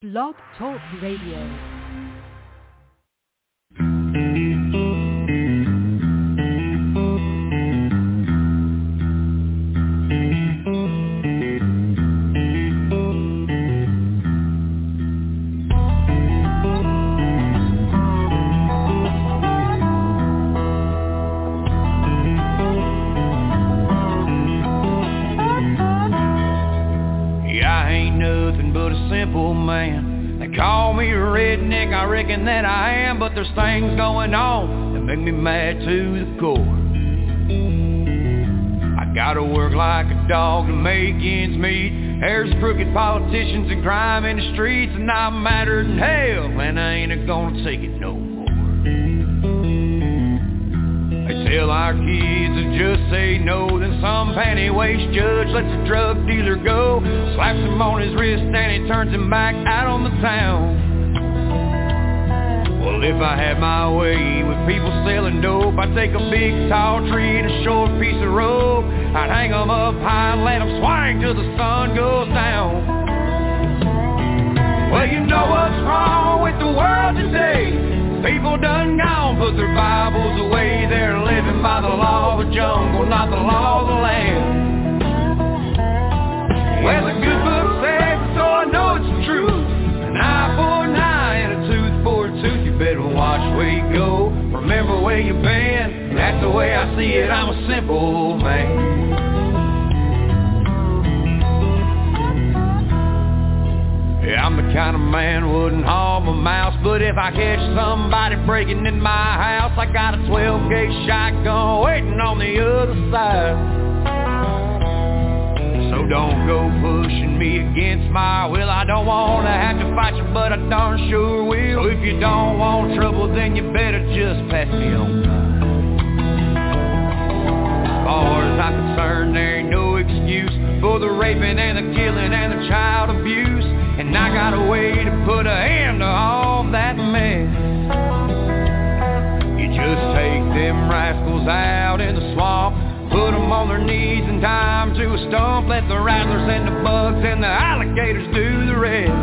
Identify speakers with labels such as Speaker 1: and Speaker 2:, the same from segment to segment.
Speaker 1: Blog Talk Radio.
Speaker 2: That I am, but there's things going on that make me mad to the core. I gotta work like a dog to make ends meet. There's crooked politicians and crime in the streets, and I'm madder than hell, and I ain't gonna take it no more. They tell our kids to just say no, then some panty-waist judge lets a drug dealer go, slaps him on his wrist and he turns him back out on the town. Well, if I had my way with people selling dope, I'd take a big tall tree and a short piece of rope. I'd hang them up high and let them swing till the sun goes down. Well, you know what's wrong with the world today. People done gone, put their Bibles away. They're living by the law of the jungle, not the law of the land. Well, the good book says, so I know it's the truth. An eye for an eye and a tooth for a tooth. You better watch where you go, remember where you've been. That's the way I see it, I'm a simple man. Yeah, I'm the kind of man wouldn't harm a mouse, but if I catch somebody breaking in my house, I got a 12-gauge shotgun waiting on the other side. So don't go pushing me against my will. I don't want to have to fight you, but I darn sure will. So if you don't want trouble, then you better just pass me on by. As far as I'm concerned, there ain't no excuse for the raping and the killing and the child abuse. And I got a way to put a end to all that mess. You just take them rascals out in the swamp, put them on their knees and tie them to a stump. Let the rattlers and the bugs and the alligators do the rest.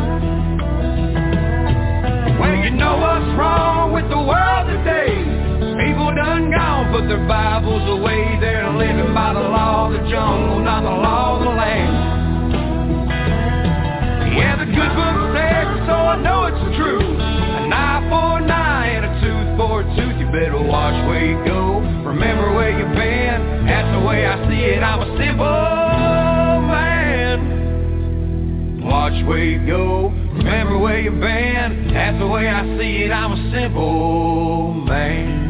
Speaker 2: Well, you know what's wrong with the world today. People done gone, put their Bibles away. They're living by the law of the jungle, not the law of the land. Yeah, the good book says, so I know it's the truth. An eye for an eye and a tooth for a tooth. You better watch where you go, remember where you've been. That's the way I see it, I'm a simple man. Watch where you go, remember where you've been. That's the way I see it, I'm a simple man.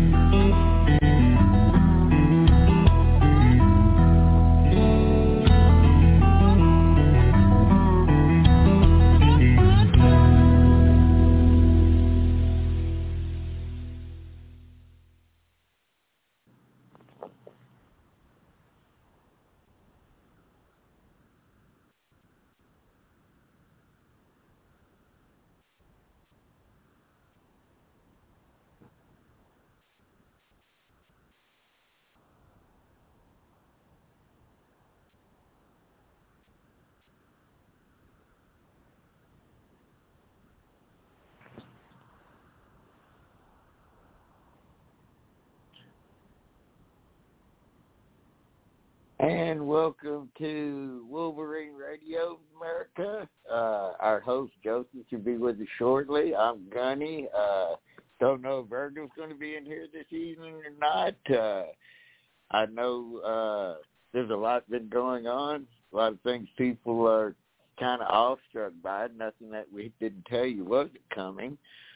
Speaker 3: And welcome to Wolverine Radio America. Our host, Joseph, should be with us shortly. I'm Gunny. Don't know if Virgil's going to be in here this evening or not. I know there's a lot been going on. A lot of things people are kind of awestruck by. Nothing that we didn't tell you wasn't coming.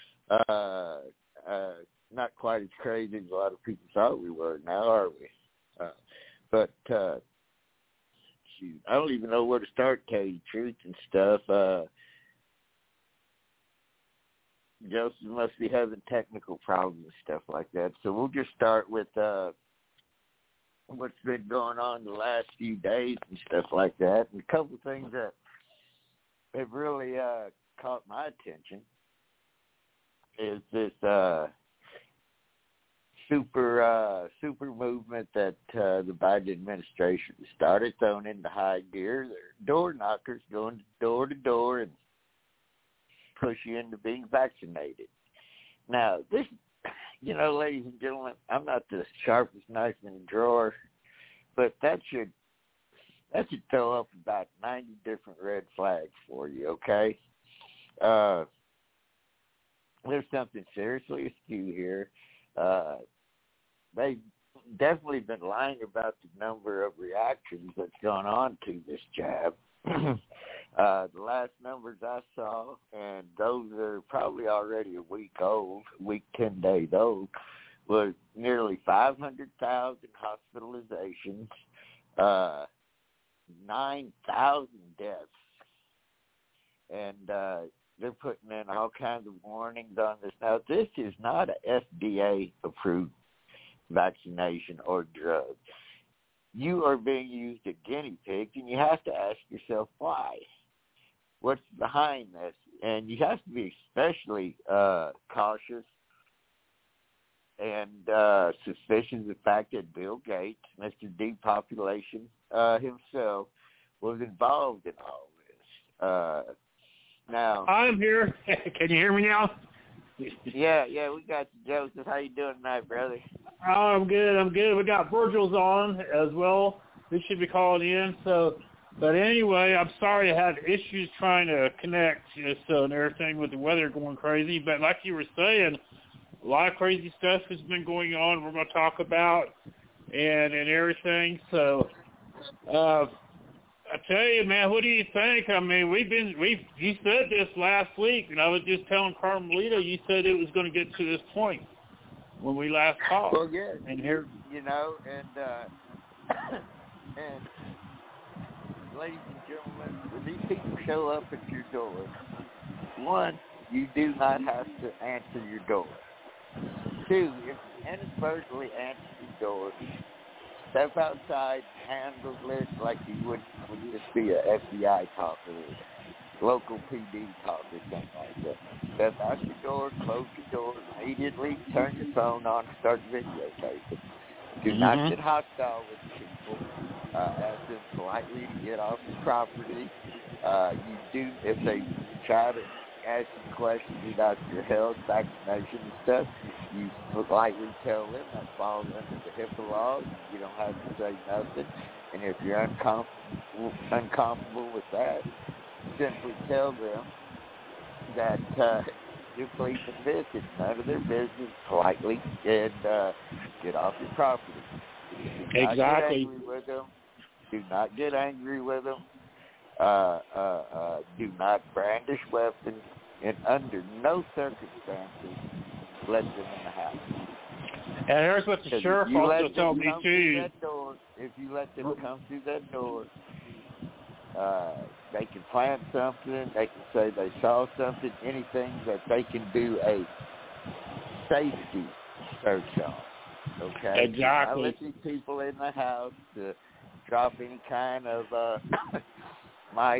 Speaker 3: Not quite as crazy as a lot of people thought we were now, are we? But, shoot, I don't even know where to start, tell you the truth and stuff. Joseph must be having technical problems and stuff like that. So we'll just start with what's been going on the last few days and stuff like that. And a couple of things that have really caught my attention is this super movement that the Biden administration started, thrown into high gear. They're door knockers going door to door and push you into being vaccinated. Now, this, ladies and gentlemen, I'm not the sharpest knife in the drawer, but that should throw up about 90 different red flags for you, okay? There's something seriously askew here. They've definitely been lying about the number of reactions that's gone on to this jab. The last numbers I saw, and those are probably already a week 10 days old, was nearly 500,000 hospitalizations, 9,000 deaths, and they're putting in all kinds of warnings on this. Now, this is not an FDA-approved vaccination or drug. You are being used as guinea pigs, and you have to ask yourself why. What's behind this? And you have to be especially cautious and suspicious of the fact that Bill Gates, Mr. Depopulation himself, was involved in all this. Now,
Speaker 4: I'm here. Can you hear me now?
Speaker 3: Yeah, we got you, Joseph. How you doing tonight, brother?
Speaker 4: Oh, I'm good. We got Virgil's on as well. He should be calling in. But anyway, I'm sorry I had issues trying to connect and everything with the weather going crazy. But like you were saying, a lot of crazy stuff has been going on. We're going to talk about and everything. So, I tell you, man, what do you think? I mean, you said this last week, and I was just telling Carmelita, you said it was going to get to this point when we last talked.
Speaker 3: Well, yeah,
Speaker 4: and here,
Speaker 3: and ladies and gentlemen, when these people show up at your door, one, you do not have to answer your door. Two, if you inadvertently answer your door, step outside, handle it like you would just be an FBI talk or local PD talk or something like that. Step out your door, close your door, immediately turn your phone on, start videotaping. Do not get hostile with people. Ask them politely to get off the property. If they try to ask you questions about your health, vaccination and stuff, you politely tell them that falls under the HIPAA laws. You don't have to say nothing. And if you're uncomfortable with that, simply tell them that you're pleased to visit. None of their business, politely, and get off your property.
Speaker 4: Exactly.
Speaker 3: Do not get angry with them. Do not brandish weapons, and under no circumstances let them in the house.
Speaker 4: And here's what the sheriff also told me too.
Speaker 3: If you let them come through that door, they can plant something. They can say they saw something. Anything that they can do a safety search on. Okay.
Speaker 4: Exactly.
Speaker 3: I let these people in the house to drop any kind of mics,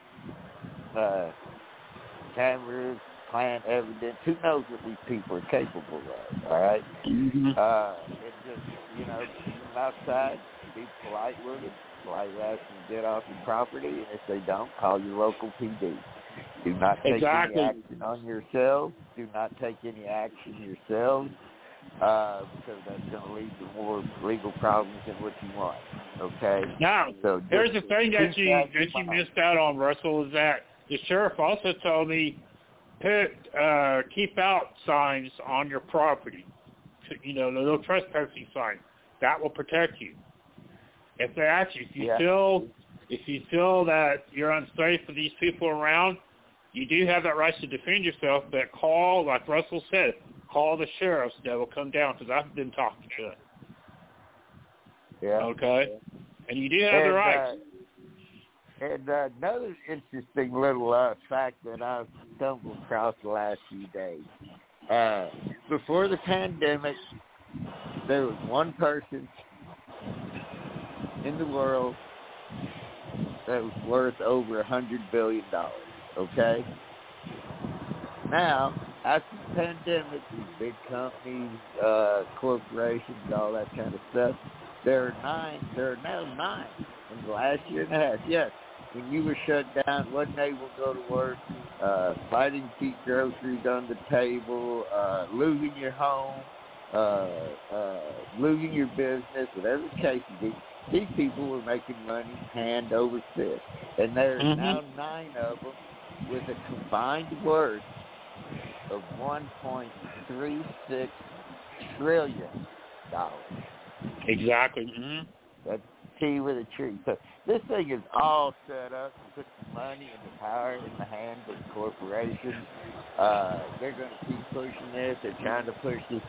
Speaker 3: cameras, plant evidence. Who knows what these people are capable of, all right? And just, keep them outside, be polite with them, politely ask them to get off your property, and if they don't, call your local PD. Do not take any action on yourselves. Do not take any action yourselves, because that's going to lead to more legal problems than what you want. Okay.
Speaker 4: Now, here's the thing that you missed out on, Russell, is that the sheriff also told me keep out signs on your property. The no trespassing sign. That will protect you. If they ask you, if you feel that you're unsafe for these people around, you do have that right to defend yourself. But call, like Russell said, call the sheriffs that will come down, because I've been talking to them.
Speaker 3: Yeah.
Speaker 4: Okay. And you do have the right.
Speaker 3: And another interesting little fact that I've stumbled across the last few days. Before the pandemic, there was one person in the world that was worth over $100 billion. Okay? Now, after the pandemic, these big companies, corporations, all that kind of stuff, there are now 9 in the last year and a half. Yes, when you were shut down, wasn't able to go to work, fighting to keep groceries on the table, losing your home, losing your business, whatever the case may be. These people were making money hand over fist. And there are now 9 of them with a combined worth of $1.36 trillion.
Speaker 4: Exactly.
Speaker 3: That's T with a tree. So this thing is all set up to put the money and the power in the hands of the corporations. They're going to keep pushing this. They're trying to push this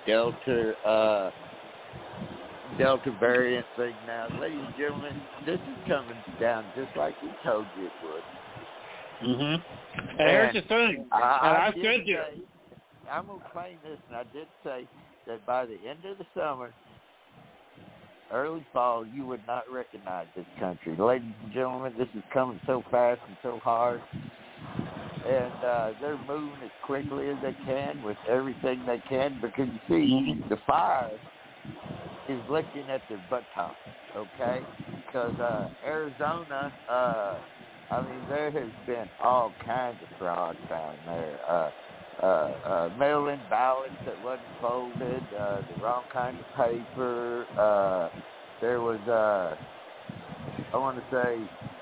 Speaker 3: Delta variant thing now. Ladies and gentlemen, this is coming down just like we told you it would.
Speaker 4: And here's the thing. I'm going to
Speaker 3: claim this, and I did say that by the end of the summer, early fall, you would not recognize this country. Ladies and gentlemen, this is coming so fast and so hard. And they're moving as quickly as they can with everything they can because, you see, the fire is licking at their buttocks, okay? Because Arizona, there has been all kinds of fraud found there. Mail-in ballots that wasn't folded, the wrong kind of paper. There was, I want to say,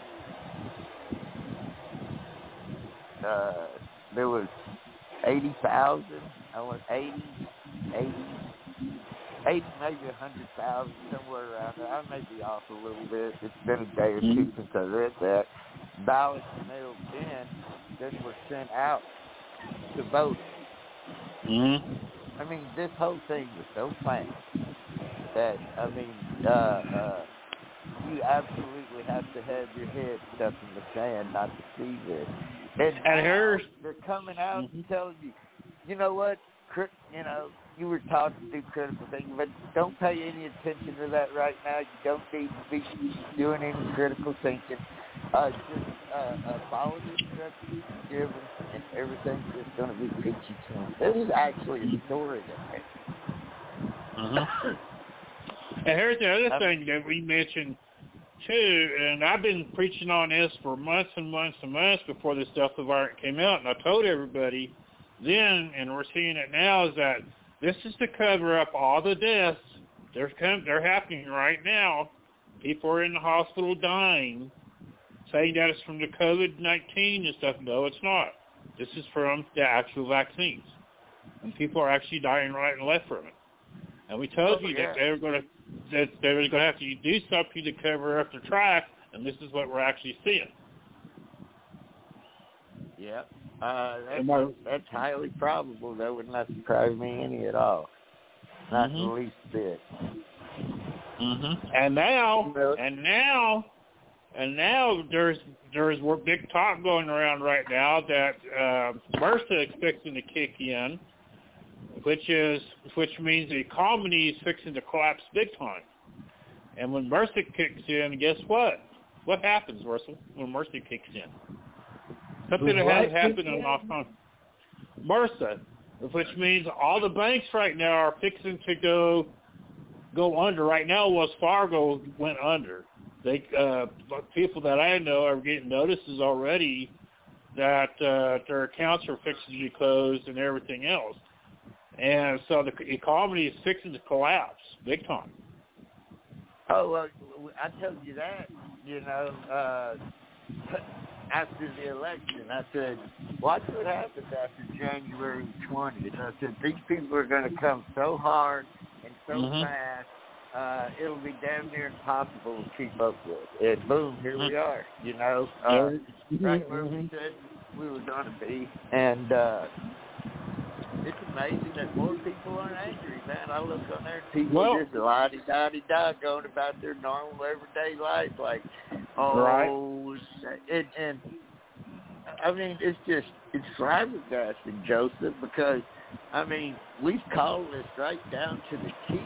Speaker 3: there was 80,000. I want 80, maybe 100,000, somewhere around there. I may be off a little bit. It's been a day or two since I read that. Ballots mailed in that were sent out to vote. This whole thing was so planned that, you absolutely have to have your head stuck in the sand not to see this. And they're coming out and telling you, you know what, you were taught to do critical thinking, but don't pay any attention to that right now. You don't need to be doing any critical thinking. Just follow the instructions given, and everything's just going to be peachy keen. This is actually a story that
Speaker 4: And here's the other thing that we mentioned, too, and I've been preaching on this for months and months and months before this Delta variant came out, and I told everybody then, and we're seeing it now, is that this is to cover up all the deaths. They're happening right now. People are in the hospital dying, saying that it's from the COVID-19 and stuff. No, it's not. This is from the actual vaccines. And people are actually dying right and left from it. And we told you that they were going to have to do something to cover up their track, and this is what we're actually seeing.
Speaker 3: Yeah. That's highly probable. That would not surprise me any at all. Not in the least bit.
Speaker 4: And now there's big talk going around right now that MRSA is fixing to kick in, which means the economy is fixing to collapse big time. And when MRSA kicks in, guess what? What happens, Russell, when MRSA kicks in? Something that has happened in a long time. MRSA, which means all the banks right now are fixing to go under. Right now, Wells Fargo went under. People that I know are getting notices already that their accounts are fixing to be closed and everything else. And so the economy is fixing to collapse big time.
Speaker 3: Oh, well, I told you that, after the election. I said, watch what happens after January 20th. I said, these people are going to come so hard and so fast, it'll be damn near impossible to keep up with. And boom, here we are, right where we said we were going to be. And it's amazing that more people aren't angry, man. I look on there and people are just la-di-da-di-da going about their normal everyday life like, it's flabbergasting, Joseph, because, we've called this right down to the T.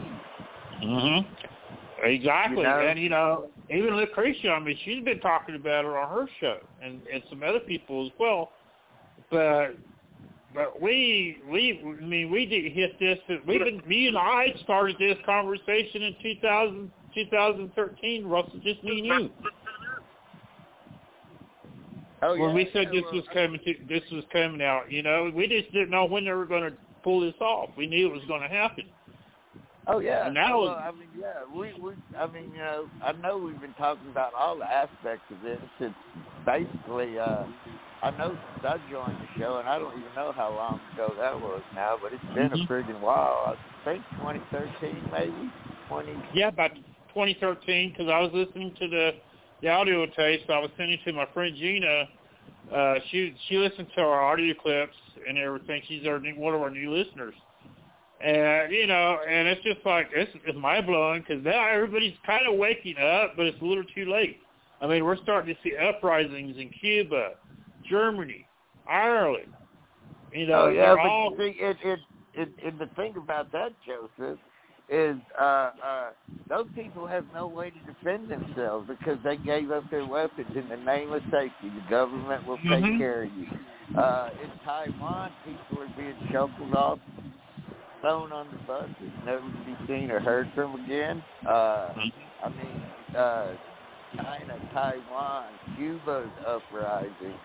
Speaker 4: Exactly. And, even Lucretia, she's been talking about it on her show and some other people as well. But we did hit this. Me and I started this conversation in 2013, Russell, just me and you. when we said this was coming out. You know, we just didn't know when they were going to pull this off. We knew it was going to happen.
Speaker 3: Oh yeah.
Speaker 4: And now,
Speaker 3: I mean, yeah. I mean, you know, I know we've been talking about all the aspects of this. It's basically, I know since I joined the show, and I don't even know how long ago that was now, but it's been a friggin' while. I think 2013, maybe 20.
Speaker 4: Yeah, about 2013, because I was listening to the audio tapes I was sending to my friend Gina. She listened to our audio clips and everything. She's one of our new listeners. And, you know, and it's just like, it's mind-blowing because now everybody's kind of waking up, but it's a little too late. I mean, we're starting to see uprisings in Cuba, Germany, Ireland. You know,
Speaker 3: but the thing about that, Joseph, is those people have no way to defend themselves because they gave up their weapons in the name of safety. The government will take care of you. In Taiwan, people are being shuffled off, thrown on the buses, never to be seen or heard from again. I mean, China, Taiwan, Cuba's uprising.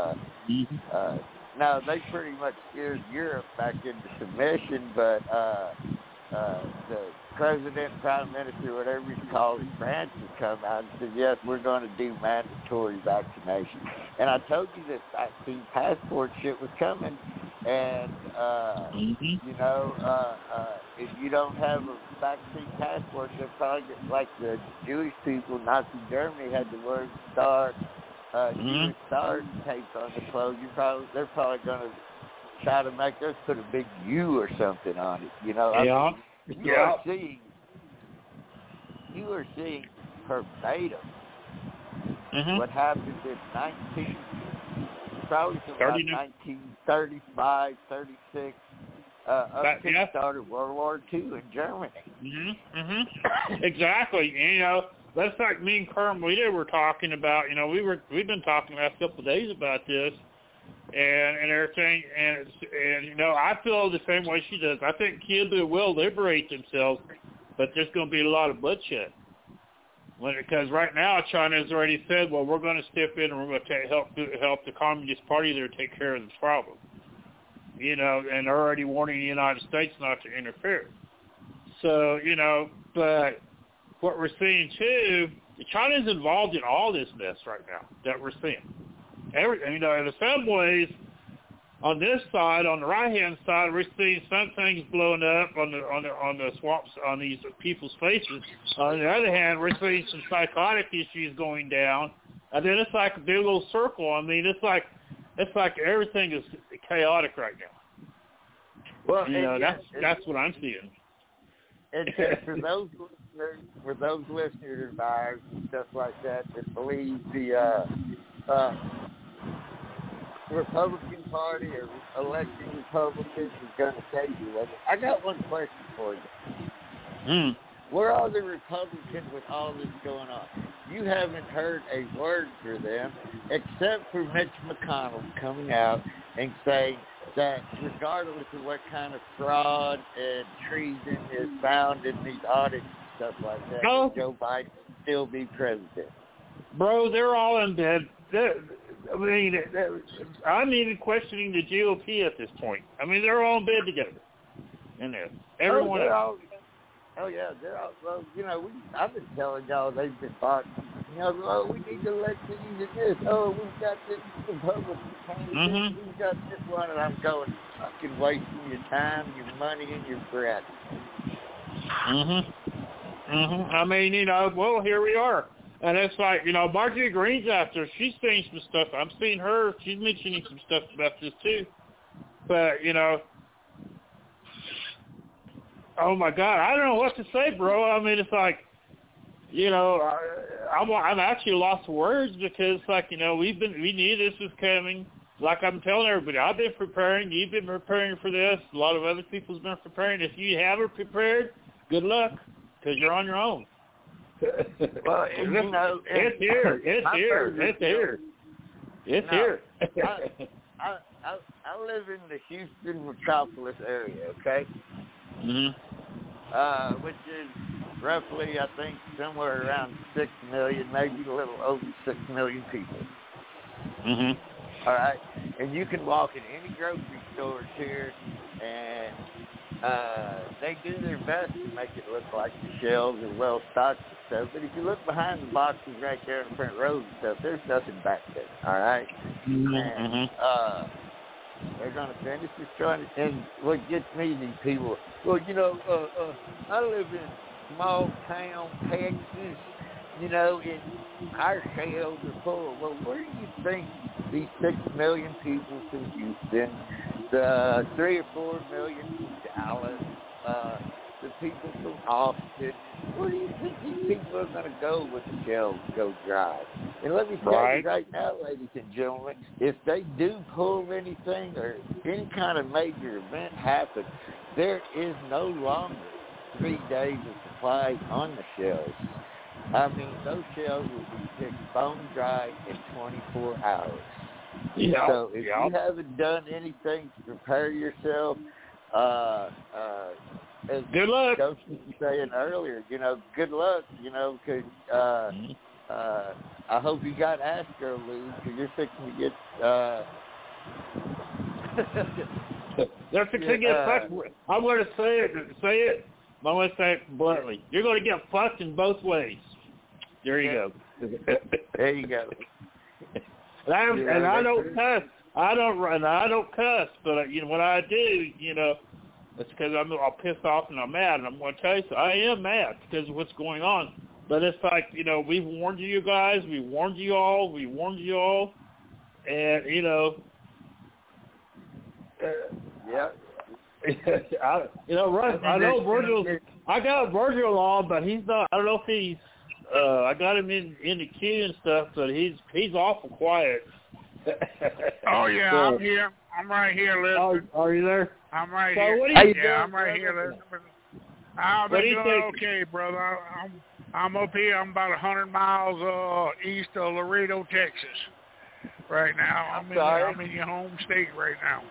Speaker 3: Now, they pretty much steered Europe back into submission, but the president, prime minister, whatever he's called in France has come out and said, yes, we're going to do mandatory vaccination. And I told you this vaccine passport shit was coming. And, you know, if you don't have a vaccine passport, they're probably like the Jewish people, Nazi Germany had the word star, Jewish stars taped on the clothes. They're probably going to try to make us put a big U or something on it. You know, I mean, you are seeing verbatim what happened in probably from about 1935, 36, up to the start of World War II in Germany.
Speaker 4: Exactly. And, you know, that's like me and Carmelita were talking about. You know, we've been talking the last couple of days about this and everything. And you know, I feel the same way she does. I think Cuba will liberate themselves, but there's going to be a lot of bloodshed. Because right now, China has already said, well, we're going to step in and we're going to help the Communist Party there take care of this problem. You know, and they're already warning the United States not to interfere. So, you know, but what we're seeing, too, China's involved in all this mess right now that we're seeing. You know, in some ways, on this side, on the right-hand side, we're seeing some things blowing up on the swamps, on these people's faces. On the other hand, we're seeing some psychotic issues going down, and then it's like a big little circle. I mean, it's like everything is chaotic right now.
Speaker 3: Well,
Speaker 4: you know, that's what I'm seeing.
Speaker 3: And for those listeners of ours and stuff like that believe the Republican Party or electing Republicans is going to save you. I got one question for you. Where are the Republicans with all this going on? You haven't heard a word for them except for Mitch McConnell coming out and saying that regardless of what kind of fraud and treason is found in these audits and stuff like that, Joe Biden will still be president.
Speaker 4: Bro, they're all in bed. I mean, I'm even questioning the GOP at this point. I mean, they're all in bed together. In there. Everyone
Speaker 3: they're all, well, you know, I've been telling y'all they've been bought. You know, we need to elect these and this. We've got this Republican candidate. We've got this one, and I'm going, fucking wasting your time, your money, and your breath.
Speaker 4: I mean, you know, well, here we are. And it's like, you know, Marjorie Greene's out there. She's saying some stuff. I'm seeing her. She's mentioning some stuff about this, too. But, you know, oh, my God. I don't know what to say, bro. I mean, it's like, you know, I'm actually lost for words because, like, you know, we knew this was coming. Like I'm telling everybody, I've been preparing. You've been preparing for this. A lot of other people's been preparing. If you haven't prepared, good luck because you're on your own.
Speaker 3: Well, you know,
Speaker 4: it's here.
Speaker 3: I live in the Houston metropolis area, okay? Which is roughly, I think, somewhere around 6 million, maybe a little over 6 million people.
Speaker 4: Mhm.
Speaker 3: All right, and you can walk in any grocery stores here, and they do their best to make it look like the shelves are well stocked and stuff. But if you look behind the boxes right there in the front rows and stuff, there's nothing back there. All right, and they're gonna finish destroying it. And what gets me, these people, well, I live in small town Texas. And our shelves are full. Well, where do you think these 6 million people from Houston, the 3 or 4 million from Dallas, the people from Austin, where do you think these people are going to go when the shelves go dry? And let me tell you right now, ladies and gentlemen, if they do pull anything or any kind of major event happen, there is no longer 3 days of supply on the shelves. I mean, those shells will be picked bone dry in 24 hours.
Speaker 4: Yeah.
Speaker 3: So if you haven't done anything to prepare yourself, as
Speaker 4: good luck.
Speaker 3: Coach was saying earlier, good luck, because I hope you got Astro Lube, because you're fixing to get...
Speaker 4: They're fixing to get fucked. I'm going to say it. I'm going to say it bluntly. You're going to get fucked in both ways. There you go.
Speaker 3: There you go.
Speaker 4: And I don't cuss. I don't cuss. But when I do, it's because I'm pissed off and I'm mad. And I'm going to tell you, so I am mad because of what's going on. But it's like, we've warned you guys. We warned you all. And
Speaker 3: yeah.
Speaker 4: I know Virgil. I got Virgil on, but he's not. I don't know if he's. I got him in the queue and stuff, but he's awful quiet.
Speaker 5: Oh yeah, so, I'm here. I'm right here listening.
Speaker 4: Are you there?
Speaker 5: I'm right
Speaker 4: so
Speaker 5: here.
Speaker 4: What are you doing,
Speaker 5: I'm right here listening. I've been doing okay, brother. I'm up here. I'm about 100 miles east of Laredo, Texas. Right now, I'm in your home state right now.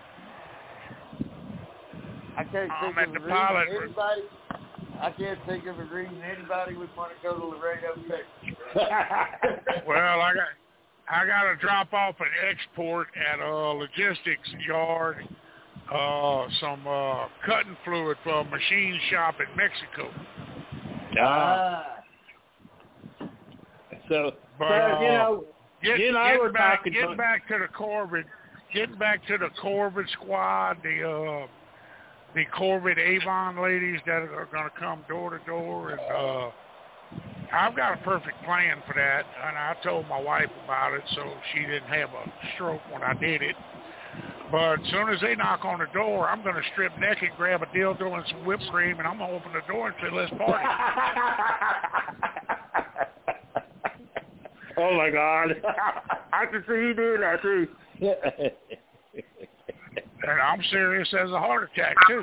Speaker 3: I can't think of a reason anybody would want to go to Laredo, Texas.
Speaker 5: Well, I got to drop off an export at a logistics yard, some cutting fluid for a machine shop in Mexico.
Speaker 4: So,
Speaker 5: getting back to the Corbin squad, the Corvette Avon ladies that are going to come door to door, and I've got a perfect plan for that, and I told my wife about it so she didn't have a stroke when I did it. But as soon as they knock on the door, I'm going to strip naked, grab a dildo and some whipped cream, and I'm going to open the door and say, let's party.
Speaker 4: Oh, my God. I can see you doing that, too.
Speaker 5: And I'm serious as a heart attack too.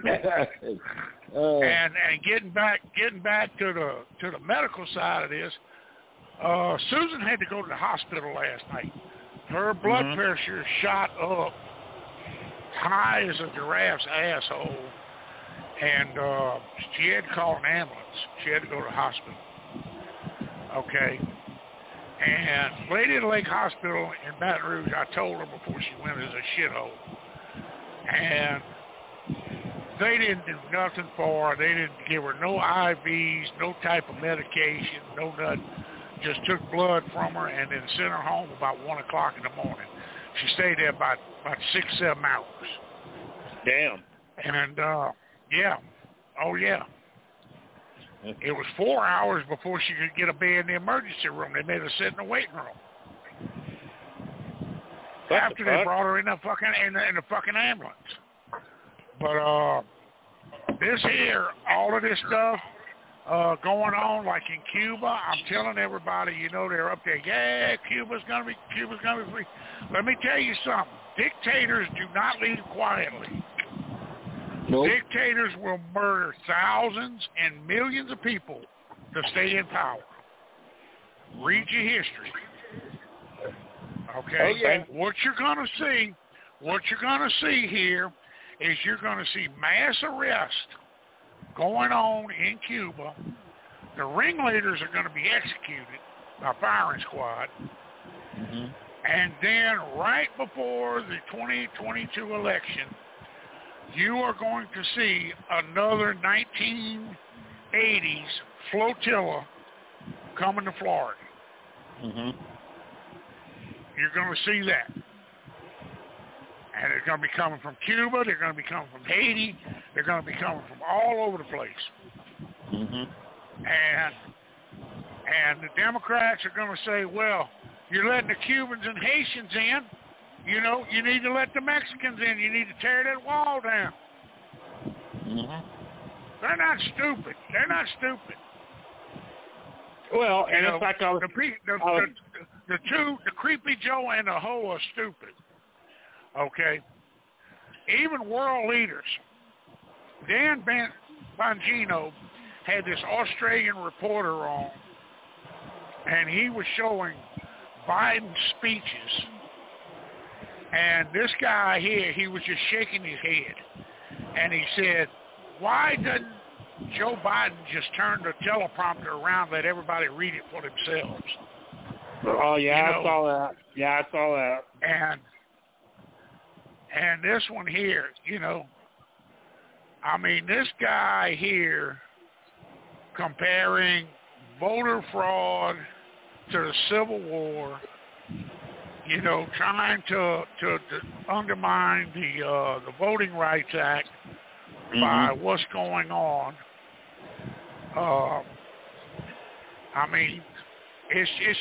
Speaker 5: And getting back to the medical side of this, Susan had to go to the hospital last night. Her blood pressure shot up high as a giraffe's asshole, and she had to call an ambulance. She had to go to the hospital. Okay. And Lady of the Lake Hospital in Baton Rouge, I told her before she went, is a shithole. And they didn't do nothing for her. They didn't give her no IVs, no type of medication, no nothing. Just took blood from her and then sent her home about 1 o'clock in the morning. She stayed there about 6-7 hours.
Speaker 4: Damn.
Speaker 5: And, yeah. Oh, yeah. It was 4 hours before she could get a bed in the emergency room. They made her sit in the waiting room. After they brought her in the fucking ambulance. But this here, all of this stuff going on, like in Cuba, I'm telling everybody, they're up there. Yeah, Cuba's gonna be free. Let me tell you something. Dictators do not leave quietly. Nope. Dictators will murder thousands and millions of people to stay in power. Read your history. Okay.
Speaker 3: Oh, yeah.
Speaker 5: What you're gonna see here is you're gonna see mass arrest going on in Cuba. The ringleaders are gonna be executed by firing squad, And then right before the 2022 election, you are going to see another 1980s flotilla coming to Florida.
Speaker 4: Mhm.
Speaker 5: You're going to see that. And they're going to be coming from Cuba. They're going to be coming from Haiti. They're going to be coming from all over the place.
Speaker 4: Mhm.
Speaker 5: And the Democrats are going to say, well, you're letting the Cubans and Haitians in. You know, you need to let the Mexicans in. You need to tear that wall down.
Speaker 4: Mhm.
Speaker 5: They're not stupid. They're not stupid.
Speaker 4: Well, and
Speaker 5: You know,
Speaker 4: it's like I was,
Speaker 5: the Creepy Joe and the Ho are stupid. Okay? Even world leaders. Dan Bongino had this Australian reporter on, and he was showing Biden's speeches. And this guy here, he was just shaking his head. And he said, why doesn't Joe Biden just turn the teleprompter around and let everybody read it for themselves?
Speaker 4: oh yeah,
Speaker 5: You know,
Speaker 4: I saw that. Yeah, I saw that.
Speaker 5: And this one here, you know, I mean, this guy here comparing voter fraud to the Civil War, you know, trying to undermine the Voting Rights Act by what's going on. I mean, it's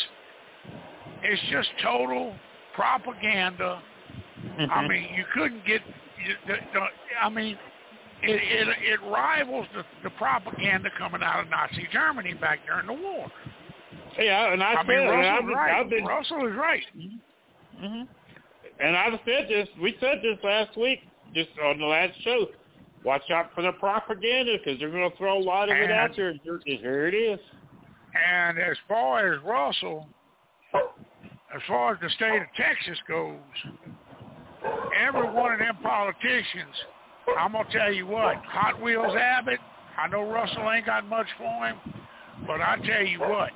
Speaker 5: just total propaganda. I mean, you couldn't get. I mean, it rivals the propaganda coming out of Nazi Germany back during the war.
Speaker 4: Yeah, and
Speaker 5: I mean, Russell is right.
Speaker 4: Mm-hmm. And I've said this. We said this last week, just on the last show. Watch out for the propaganda because they're going to throw a lot of it out there. And here it is.
Speaker 5: And as far as Russell, as far as the state of Texas goes, every one of them politicians, I'm going to tell you what, Hot Wheels Abbott, I know Russell ain't got much for him, but I tell you what,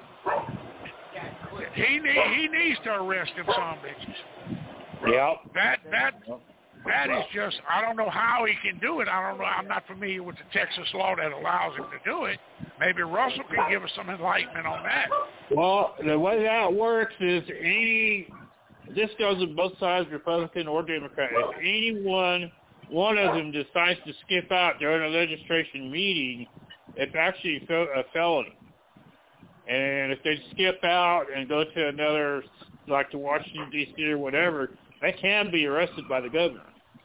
Speaker 5: he needs to arrest them son of bitches.
Speaker 4: Yep.
Speaker 5: That is just, I don't know how he can do it. I don't know. I'm not familiar with the Texas law that allows him to do it. Maybe Russell can give us some enlightenment on that.
Speaker 4: Well, the way that works is this goes on both sides, Republican or Democrat. If one of them decides to skip out during a legislation meeting, it's actually a felony. And if they skip out and go to another, like to Washington, D.C. or whatever, they can be arrested by the governor.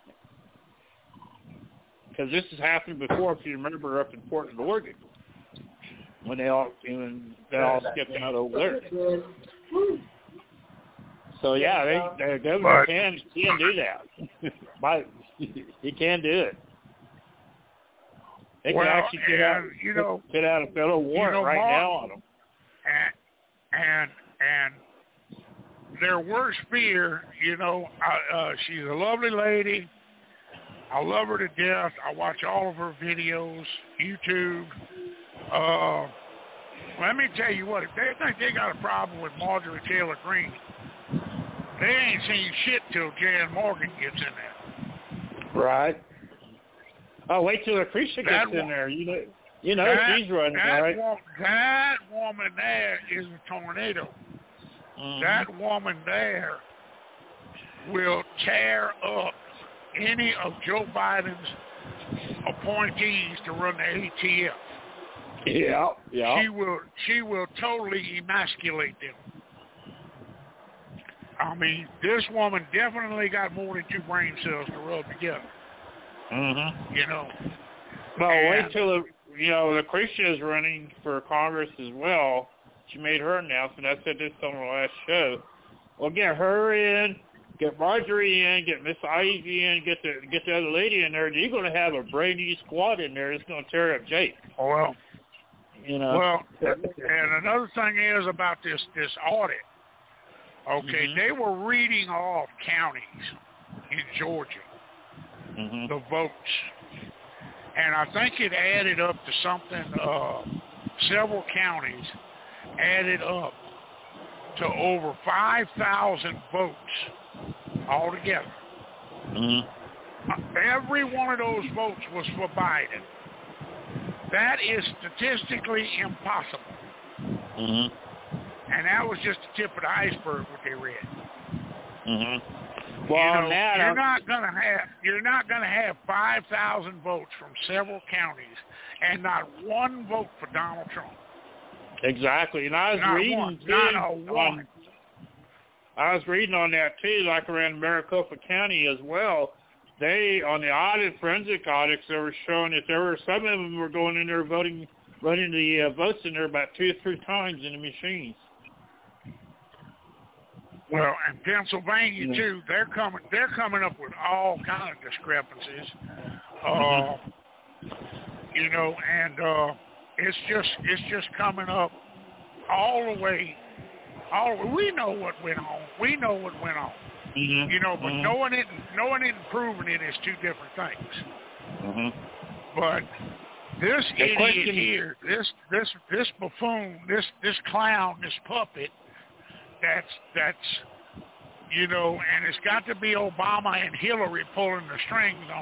Speaker 4: Because this has happened before, if you remember, up in Portland, Oregon, when they all skipped out over there. So yeah, the governor can do that. He can do it. They can actually put out a federal warrant now on them.
Speaker 5: And their worst fear, she's a lovely lady. I love her to death. I watch all of her videos, YouTube. Let me tell you what, if they think they got a problem with Marjorie Taylor Greene, they ain't seen shit till Jan Morgan gets in there.
Speaker 4: Right. Oh, wait till Lucretia gets in there. She's running, right?
Speaker 5: That woman there is a tornado. Mm-hmm. That woman there will tear up any of Joe Biden's appointees to run the ATF.
Speaker 4: Yeah.
Speaker 5: She will totally emasculate them. I mean, this woman definitely got more than two brain cells to rub together.
Speaker 4: Mm-hmm.
Speaker 5: Well,
Speaker 4: wait till Lucretia is running for Congress as well. She made her announcement. I said this on the last show. Well, get her in, get Marjorie in, get Miss Ivy in, get the other lady in there. You're going to have a brainy squad in there that's going to tear up Jake.
Speaker 5: Well, Well, and another thing is about this audit. Okay, They were reading off counties in Georgia, the votes. And I think it added up to something, several counties added up to over 5,000 votes altogether. Every one of those votes was for Biden. That is statistically impossible. And that was just the tip of the iceberg what they read.
Speaker 4: Well,
Speaker 5: you're not gonna have 5,000 votes from several counties and not one vote for Donald Trump.
Speaker 4: Exactly, and I was reading I was reading on that too, like around Maricopa County as well. They, on the forensic audits, they were showing that there were some of them were going in there running the votes in there about 2 or 3 times in the machines.
Speaker 5: Well, and Pennsylvania too, they're coming up with all kind of discrepancies. It's just coming up all the way. We know what went on. But knowing it and proving it is 2 different things. But this idiot here, this buffoon, this clown, this puppet, that's and it's got to be Obama and Hillary pulling the strings on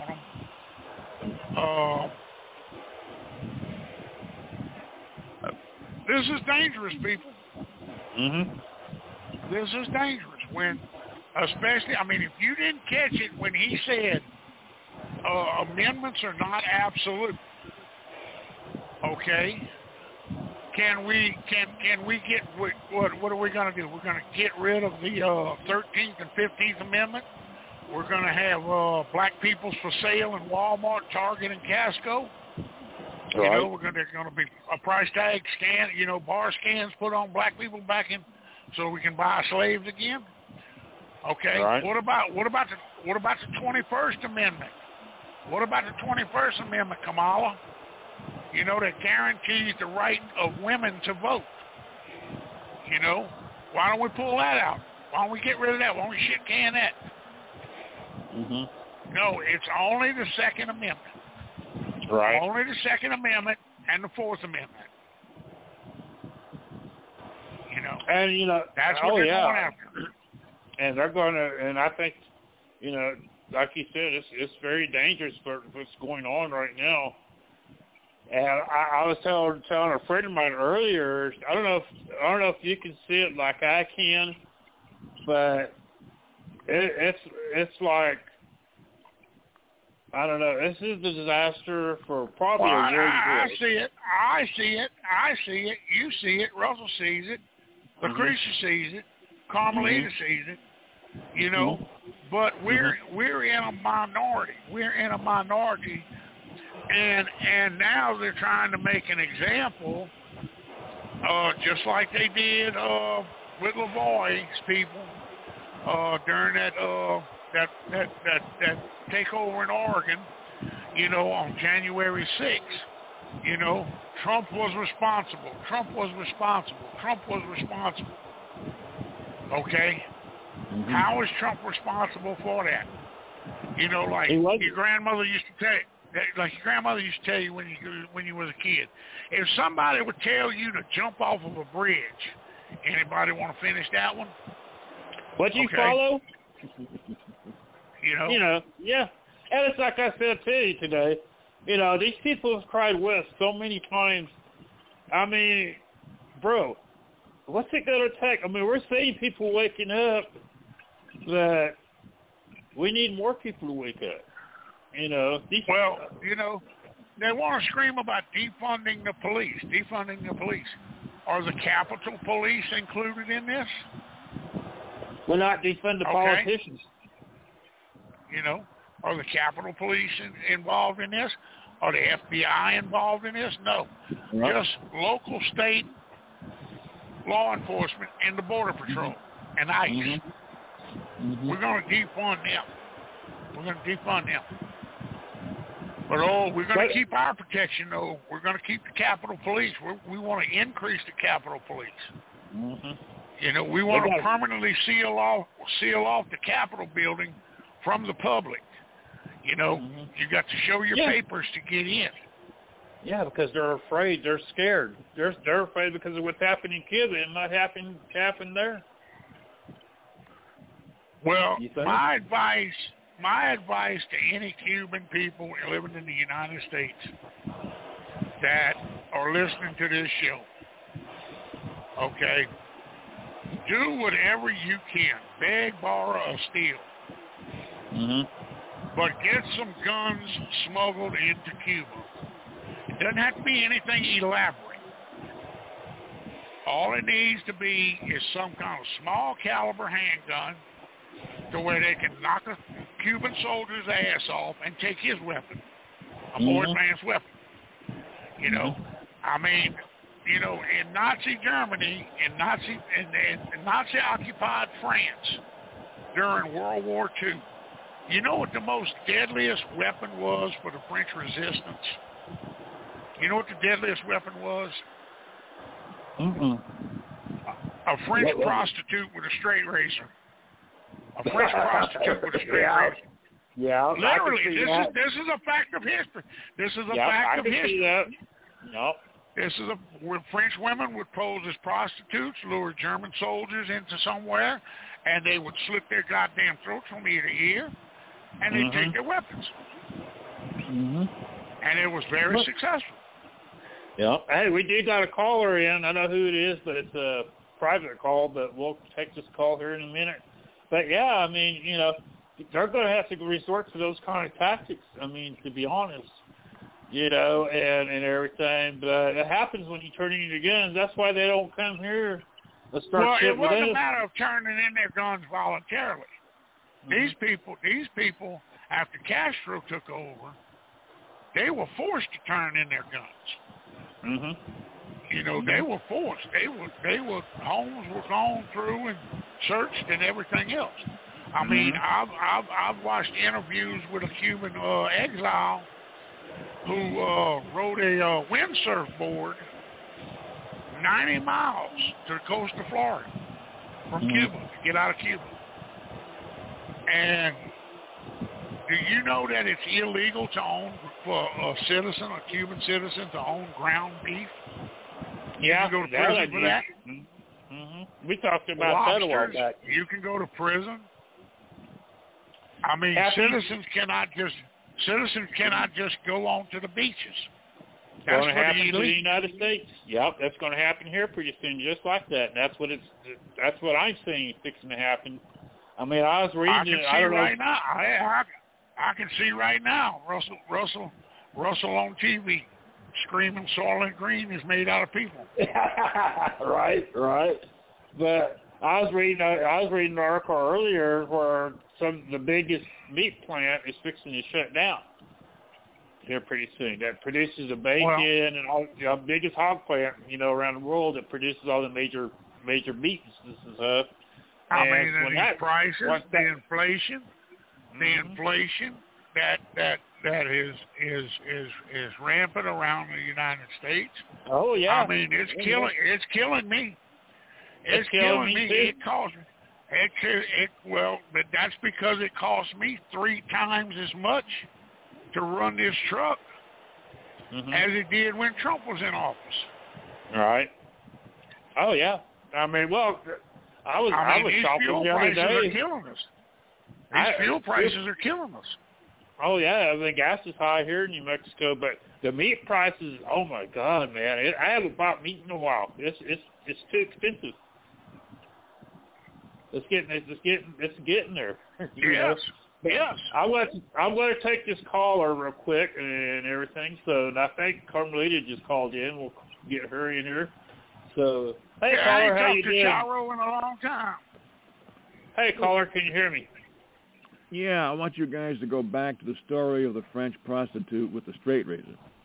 Speaker 5: them. This is dangerous, people. This is dangerous especially, if you didn't catch it when he said amendments are not absolute, okay? Can we get what are we going to do? We're going to get rid of the 13th and 15th Amendment. We're going to have black peoples for sale in Walmart, Target, and Costco.
Speaker 4: Right.
Speaker 5: There's going to be a price tag scan, bar scans put on black people back in, so we can buy slaves again. Okay.
Speaker 4: Right.
Speaker 5: What about the 21st Amendment? What about the 21st Amendment, Kamala? That guarantees the right of women to vote. Why don't we pull that out? Why don't we get rid of that? Why don't we shit can that? No, it's only the Second Amendment.
Speaker 4: Right.
Speaker 5: Only the Second Amendment and the Fourth Amendment.
Speaker 4: And
Speaker 5: that's what they're going after.
Speaker 4: And they're going to, and I think, like you said, it's very dangerous for what's going on right now. And I was telling a friend of mine earlier, I don't know if you can see it like I can, but it's like, I don't know. This is a disaster for probably a year.
Speaker 5: I see it. You see it. Russell sees it. Lucretia sees it. Carmelita sees it. But we're in a minority. And now they're trying to make an example, just like they did with Lavoie's people during that takeover in Oregon, on January 6th. Trump was responsible. Okay? How is Trump responsible for that? Like your grandmother used to tell you. Like your grandmother used to tell you when you was a kid, if somebody would tell you to jump off of a bridge, anybody want to finish that one?
Speaker 4: What you follow?
Speaker 5: Yeah.
Speaker 4: And it's like I said to you today, these people have cried wolf so many times. Bro, what's it going to take? We're seeing people waking up that we need more people to wake up. They want to scream about defunding the police. Are the Capitol Police included in this? We're not defund the politicians.
Speaker 5: Are the Capitol Police involved in this? Are the FBI involved in this? No.
Speaker 4: Right.
Speaker 5: Just local, state law enforcement and the Border Patrol and ICE. We're going to defund them. But, we're going to keep our protection, though. We're going to keep the Capitol Police. We want to increase the Capitol Police. We want to permanently seal off the Capitol building from the public. You got to show your papers to get in.
Speaker 4: Yeah, because they're afraid. They're scared. They're afraid because of what's happening in Cuba and not happen there.
Speaker 5: Well, my advice to any Cuban people living in the United States that are listening to this show, okay, do whatever you can. Beg, borrow, or steal. But get some guns smuggled into Cuba. It doesn't have to be anything elaborate. All it needs to be is some kind of small caliber handgun to where they can knock a Cuban soldier's ass off and take his weapon, a more advanced weapon. You know, I mean, you know, in Nazi Germany, in Nazi-occupied France during World War II, you know what the most deadliest weapon was for the French resistance? You know what the deadliest weapon was? A French prostitute with a straight razor. A French prostitute with a straight razor.
Speaker 3: Yeah,
Speaker 5: literally. This is a fact of history. This is a fact of history.
Speaker 4: Yep.
Speaker 5: This is where French women would pose as prostitutes, lure German soldiers into somewhere, and they would slit their goddamn throats from ear to ear, and they'd take their weapons. And it was very successful.
Speaker 4: Yeah. Hey, we did got a caller in. I know who it is, but it's a private call, but we'll take this call here in a minute. But, yeah, I mean, you know, they're going to have to resort to those kind of tactics, I mean, to be honest, you know, and everything. But it happens when you turn in your guns. That's why they don't come here and start shooting.
Speaker 5: Well, it wasn't a matter of turning in their guns voluntarily. These people, after Castro took over, they were forced to turn in their guns. You know, they were forced. They were homes were gone through and searched and everything else. I mean, I've watched interviews with a Cuban exile who rode a windsurf board 90 miles to the coast of Florida from Cuba to get out of Cuba. And do you know that it's illegal to own, for a citizen, a Cuban citizen, to own ground beef?
Speaker 4: Yeah,
Speaker 5: you can go to prison for that.
Speaker 4: We talked about that a while back.
Speaker 5: You can go to prison. I mean, citizens cannot just go onto the beaches. That's
Speaker 4: going to happen to the United States. Yep, that's going to happen here pretty soon, just like that. And that's what I'm seeing fixing to happen. I mean, I was reading. I don't know.
Speaker 5: I can see right now. Russell on TV screaming Soylent Green is made out of people.
Speaker 3: Right.
Speaker 4: But I was reading an article earlier where the biggest meat plant is fixing to shut down here pretty soon. That produces the bacon and all the biggest hog plant, you know, around the world that produces all the major meats and stuff.
Speaker 5: I mean, the prices, the inflation that is rampant around the United States.
Speaker 4: Oh yeah.
Speaker 5: I mean, it's killing me. It's killing me.
Speaker 4: Too.
Speaker 5: It costs but that's because it costs me 3 times as much to run this truck as it did when Trump was in office.
Speaker 4: Right. Oh yeah. I mean, well, I was shopping the other day.
Speaker 5: These fuel prices are killing us. These fuel prices are killing us.
Speaker 4: Oh yeah, the gas is high here in New Mexico, but the meat prices, oh my God, man! I haven't bought meat in a while. It's too expensive. It's getting there.
Speaker 5: Yes. Yes.
Speaker 4: I'm going to take this caller real quick and everything. So I think Carmelita just called in. We'll get her in here. So hey, caller, how you doing?
Speaker 5: I ain't talked to Charo in a long time.
Speaker 4: Hey, caller, can you hear me?
Speaker 6: Yeah, I want you guys to go back to the story of the French prostitute with the straight razor.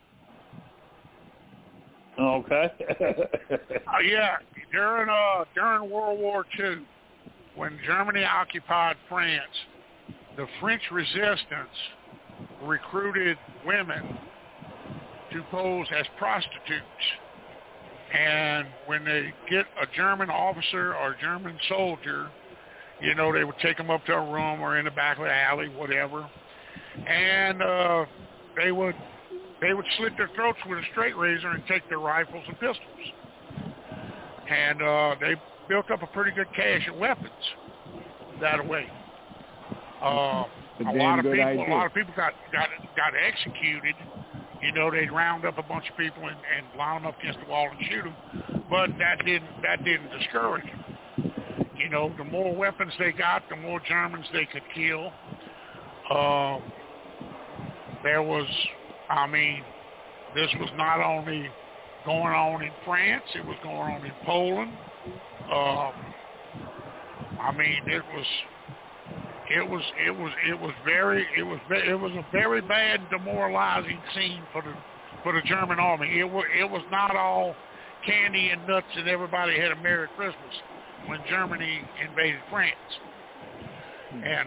Speaker 4: Okay.
Speaker 5: Yeah, during World War II, when Germany occupied France, the French resistance recruited women to pose as prostitutes. And when they get a German officer or German soldier, you know, they would take them up to a room or in the back of the alley, whatever, and they would they would slit their throats with a straight razor and take their rifles and pistols. And they built up a pretty good cache of weapons that way. A lot of people got executed. You know, they'd round up a bunch of people and line them up against the wall and shoot them. But that didn't discourage them. You know, the more weapons they got, the more Germans they could kill. This was not only going on in France, it was going on in Poland. It was a very bad, demoralizing scene for the German army. It was not all candy and nuts and everybody had a Merry Christmas when Germany invaded France. And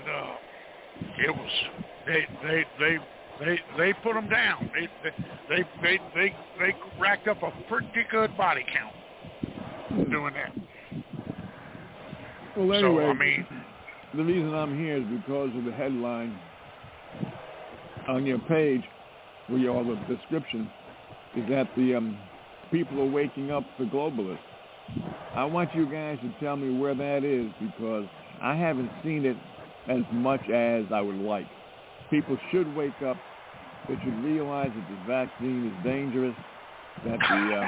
Speaker 5: they put them down. They racked up a pretty good body count doing that.
Speaker 6: Well, anyway,
Speaker 5: so,
Speaker 6: the reason I'm here is because of the headline on your page, where you all the description, is that the people are waking up for globalists. I want you guys to tell me where that is, because I haven't seen it as much as I would like. People should wake up. They should realize that the vaccine is dangerous, that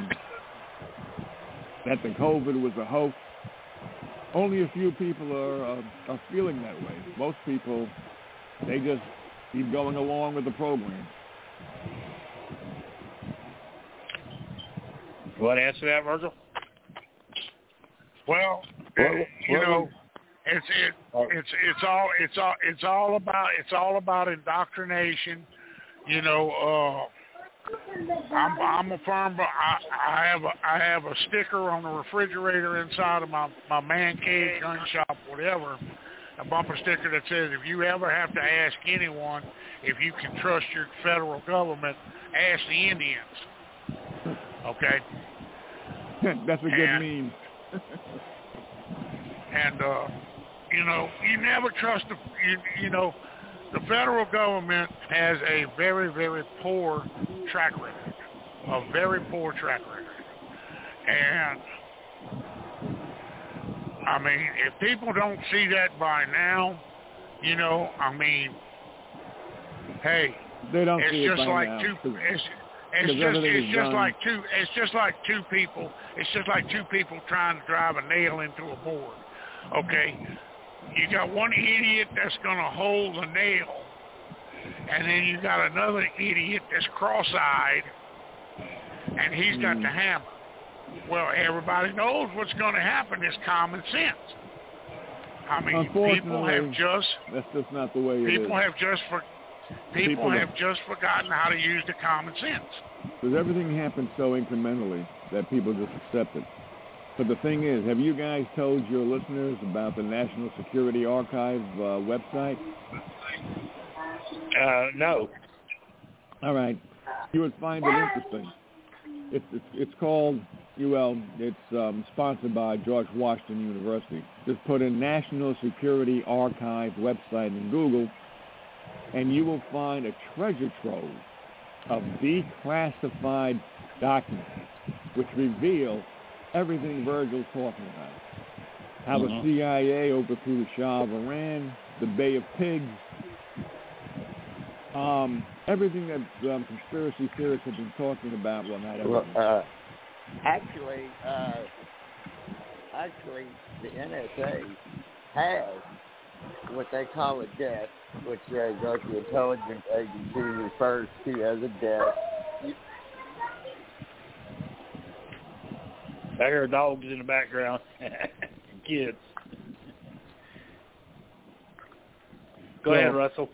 Speaker 6: the COVID was a hoax. Only a few people are feeling that way. Most people, they just keep going along with the program.
Speaker 4: You want to answer that, Virgil?
Speaker 5: Well, you know, it's all about indoctrination. You know, I'm a firm. I have a sticker on the refrigerator inside of my man cave, gun shop, whatever. A bumper sticker that says, "If you ever have to ask anyone if you can trust your federal government, ask the Indians." Okay.
Speaker 6: That's a good meme.
Speaker 5: And you know, you never trust you know, the federal government has a very, very poor track record, a very poor track record. And I mean, if people don't see that by now, you know, I mean, hey,
Speaker 6: they don't
Speaker 5: it's
Speaker 6: see it
Speaker 5: just
Speaker 6: by
Speaker 5: like
Speaker 6: now,
Speaker 5: it's just like two people trying to drive a nail into a board. Okay, you got one idiot that's going to hold the nail, and then you got another idiot that's cross-eyed, and he's got the hammer. Well, everybody knows what's going to happen is common sense. I mean, people have just
Speaker 6: that's just not the way it is.
Speaker 5: People have just forgotten how to use the common sense.
Speaker 6: Because everything happens so incrementally that people just accept it. But the thing is, have you guys told your listeners about the National Security Archive website?
Speaker 4: No.
Speaker 6: All right. You would find it interesting. It's called, it's sponsored by George Washington University. Just put in National Security Archive website in Google, and you will find a treasure trove of declassified documents which reveal everything Virgil's talking about. How the CIA overthrew the Shah of Iran, the Bay of Pigs, everything that conspiracy theorists have been talking about. Well, not everything.
Speaker 3: Actually, the NSA has what they call a desk, which the intelligence agency refers to as a desk.
Speaker 4: I hear dogs in the background. Kids. Go ahead, Russell.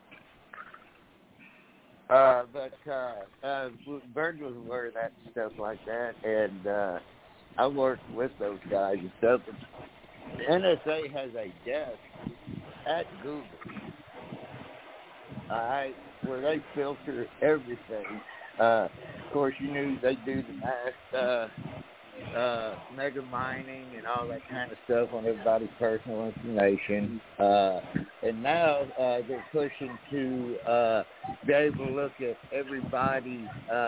Speaker 3: Virgil's aware of that stuff like that, and I worked with those guys and stuff. The NSA has a desk at Google, where they filter everything. Of course, you knew they do the mass mega mining and all that kind of stuff on everybody's personal information. And now they're pushing to be able to look at everybody's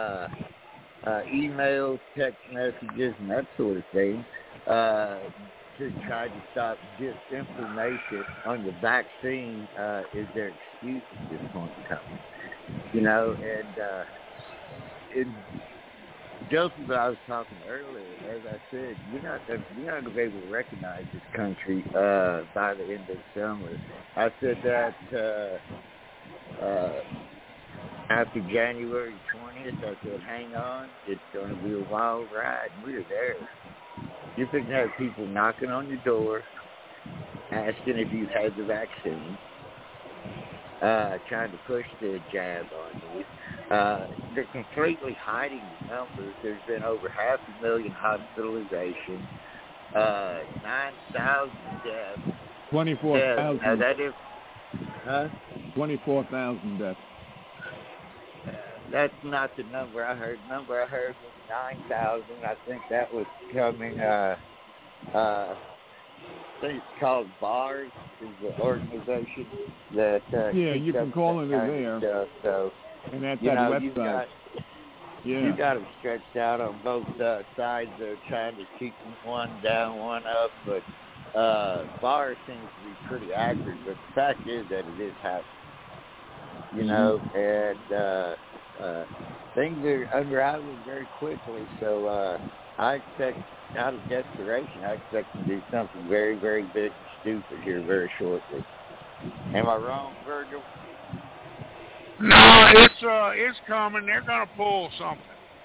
Speaker 3: emails, text messages, and that sort of thing to try to stop disinformation on the vaccine is their excuse at this point in time. You know, and Joseph, I was talking earlier, as I said, you're not going to be able to recognize this country by the end of summer. I said that after January 20th, I said, hang on, it's going to be a wild ride. We're there. You're going to have people knocking on your door, asking if you've had the vaccine, trying to push the jab on you. They're completely hiding the numbers. There's been over 500,000 hospitalizations, 9,000 deaths.
Speaker 6: 24,000.
Speaker 3: Now that is,
Speaker 6: 24,000 deaths.
Speaker 3: That's not the number I heard. The number I heard was 9,000. I think that was coming. I think it's called BARS, is the organization that
Speaker 6: you can call into there.
Speaker 3: Stuff, so,
Speaker 6: and that's that website.
Speaker 3: You got them stretched out on both sides. They're trying to keep one down, one up, but BARS seems to be pretty accurate. But the fact is that it is happening. You know, and things are unraveling very quickly. So I expect, out of desperation, I expect to do something very, very big and stupid here very shortly. Am I wrong, Virgil?
Speaker 5: No, it's coming. They're going to pull something.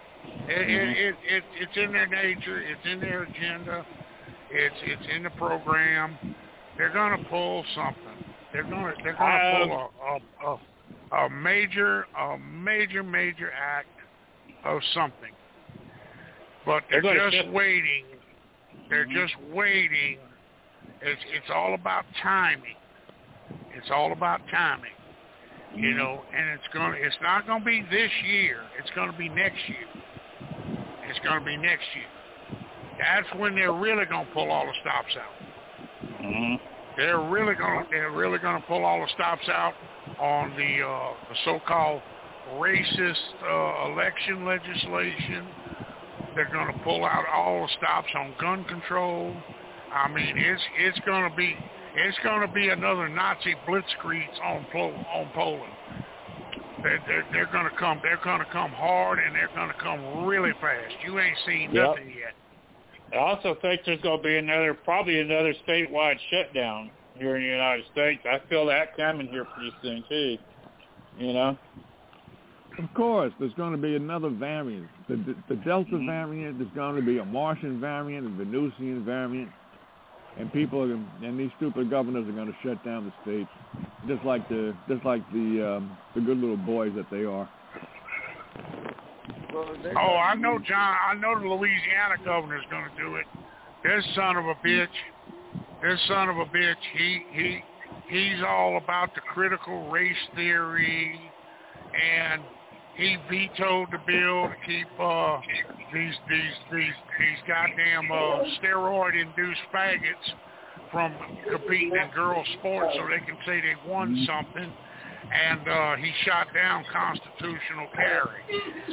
Speaker 5: It's in their nature. It's in their agenda. It's in the program. They're going to pull something. They're going to pull a major act of something. But they're just waiting. They're just waiting. It's all about timing. It's all about timing. You know, and it's not gonna be this year. It's gonna be next year. It's gonna be next year. That's when they're really gonna pull all the stops out.
Speaker 4: Mm-hmm.
Speaker 5: They're really gonna pull all the stops out on the so-called racist election legislation. They're going to pull out all the stops on gun control. I mean, it's going to be another Nazi blitzkrieg on Poland. They're going to come. They're going to come hard, and they're going to come really fast. You ain't seen nothing yet.
Speaker 4: I also think there's going to be probably another statewide shutdown here in the United States. I feel that coming here pretty soon too. You know.
Speaker 6: Of course, there's going to be another variant. The Delta variant, there's going to be a Martian variant, a Venusian variant, and these stupid governors are going to shut down the states, just like the good little boys that they are.
Speaker 5: Oh, I know, John. I know the Louisiana governor's going to do it. This son of a bitch. He's all about the critical race theory, and he vetoed the bill to keep these goddamn steroid-induced faggots from competing in girls' sports so they can say they won something. And he shot down constitutional carry.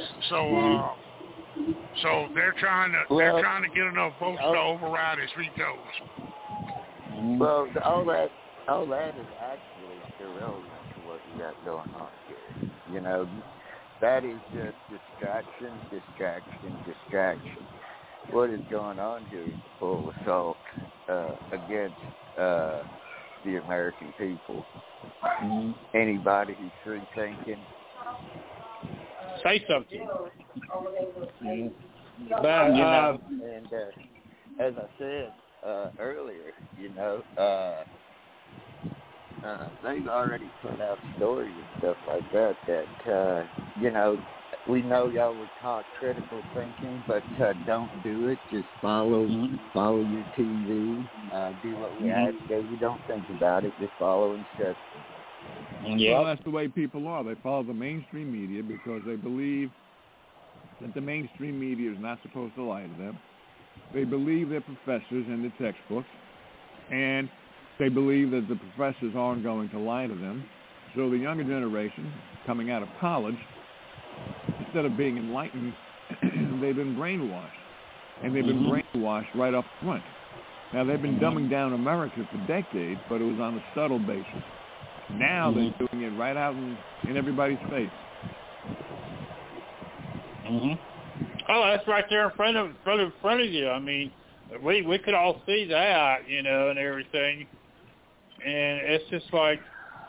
Speaker 5: So they're trying to get enough votes to override his vetoes.
Speaker 3: Well, all that is actually irrelevant to what you got going on here. You know, that is just distraction. What is going on here is a full assault against the American people. Mm-hmm. Anybody who's free thinking,
Speaker 4: say something.
Speaker 3: Mm-hmm. But you know, and as I said earlier, you know, they've already put out stories and stuff like that. You know, we know y'all were taught critical thinking, but don't do it. Just follow your TV. Do what we ask you. You don't think about it. Just follow instructions.
Speaker 6: Well, that's the way people are. They follow the mainstream media because they believe that the mainstream media is not supposed to lie to them. They believe their professors and the textbooks, and they believe that the professors aren't going to lie to them. So the younger generation coming out of college, instead of being enlightened, they've been brainwashed. And they've been brainwashed right up front. Now, they've been dumbing down America for decades, but it was on a subtle basis. Now they're doing it right out in everybody's face.
Speaker 4: Oh, that's right there in front of you. I mean, we could all see that, you know, and everything. And it's just like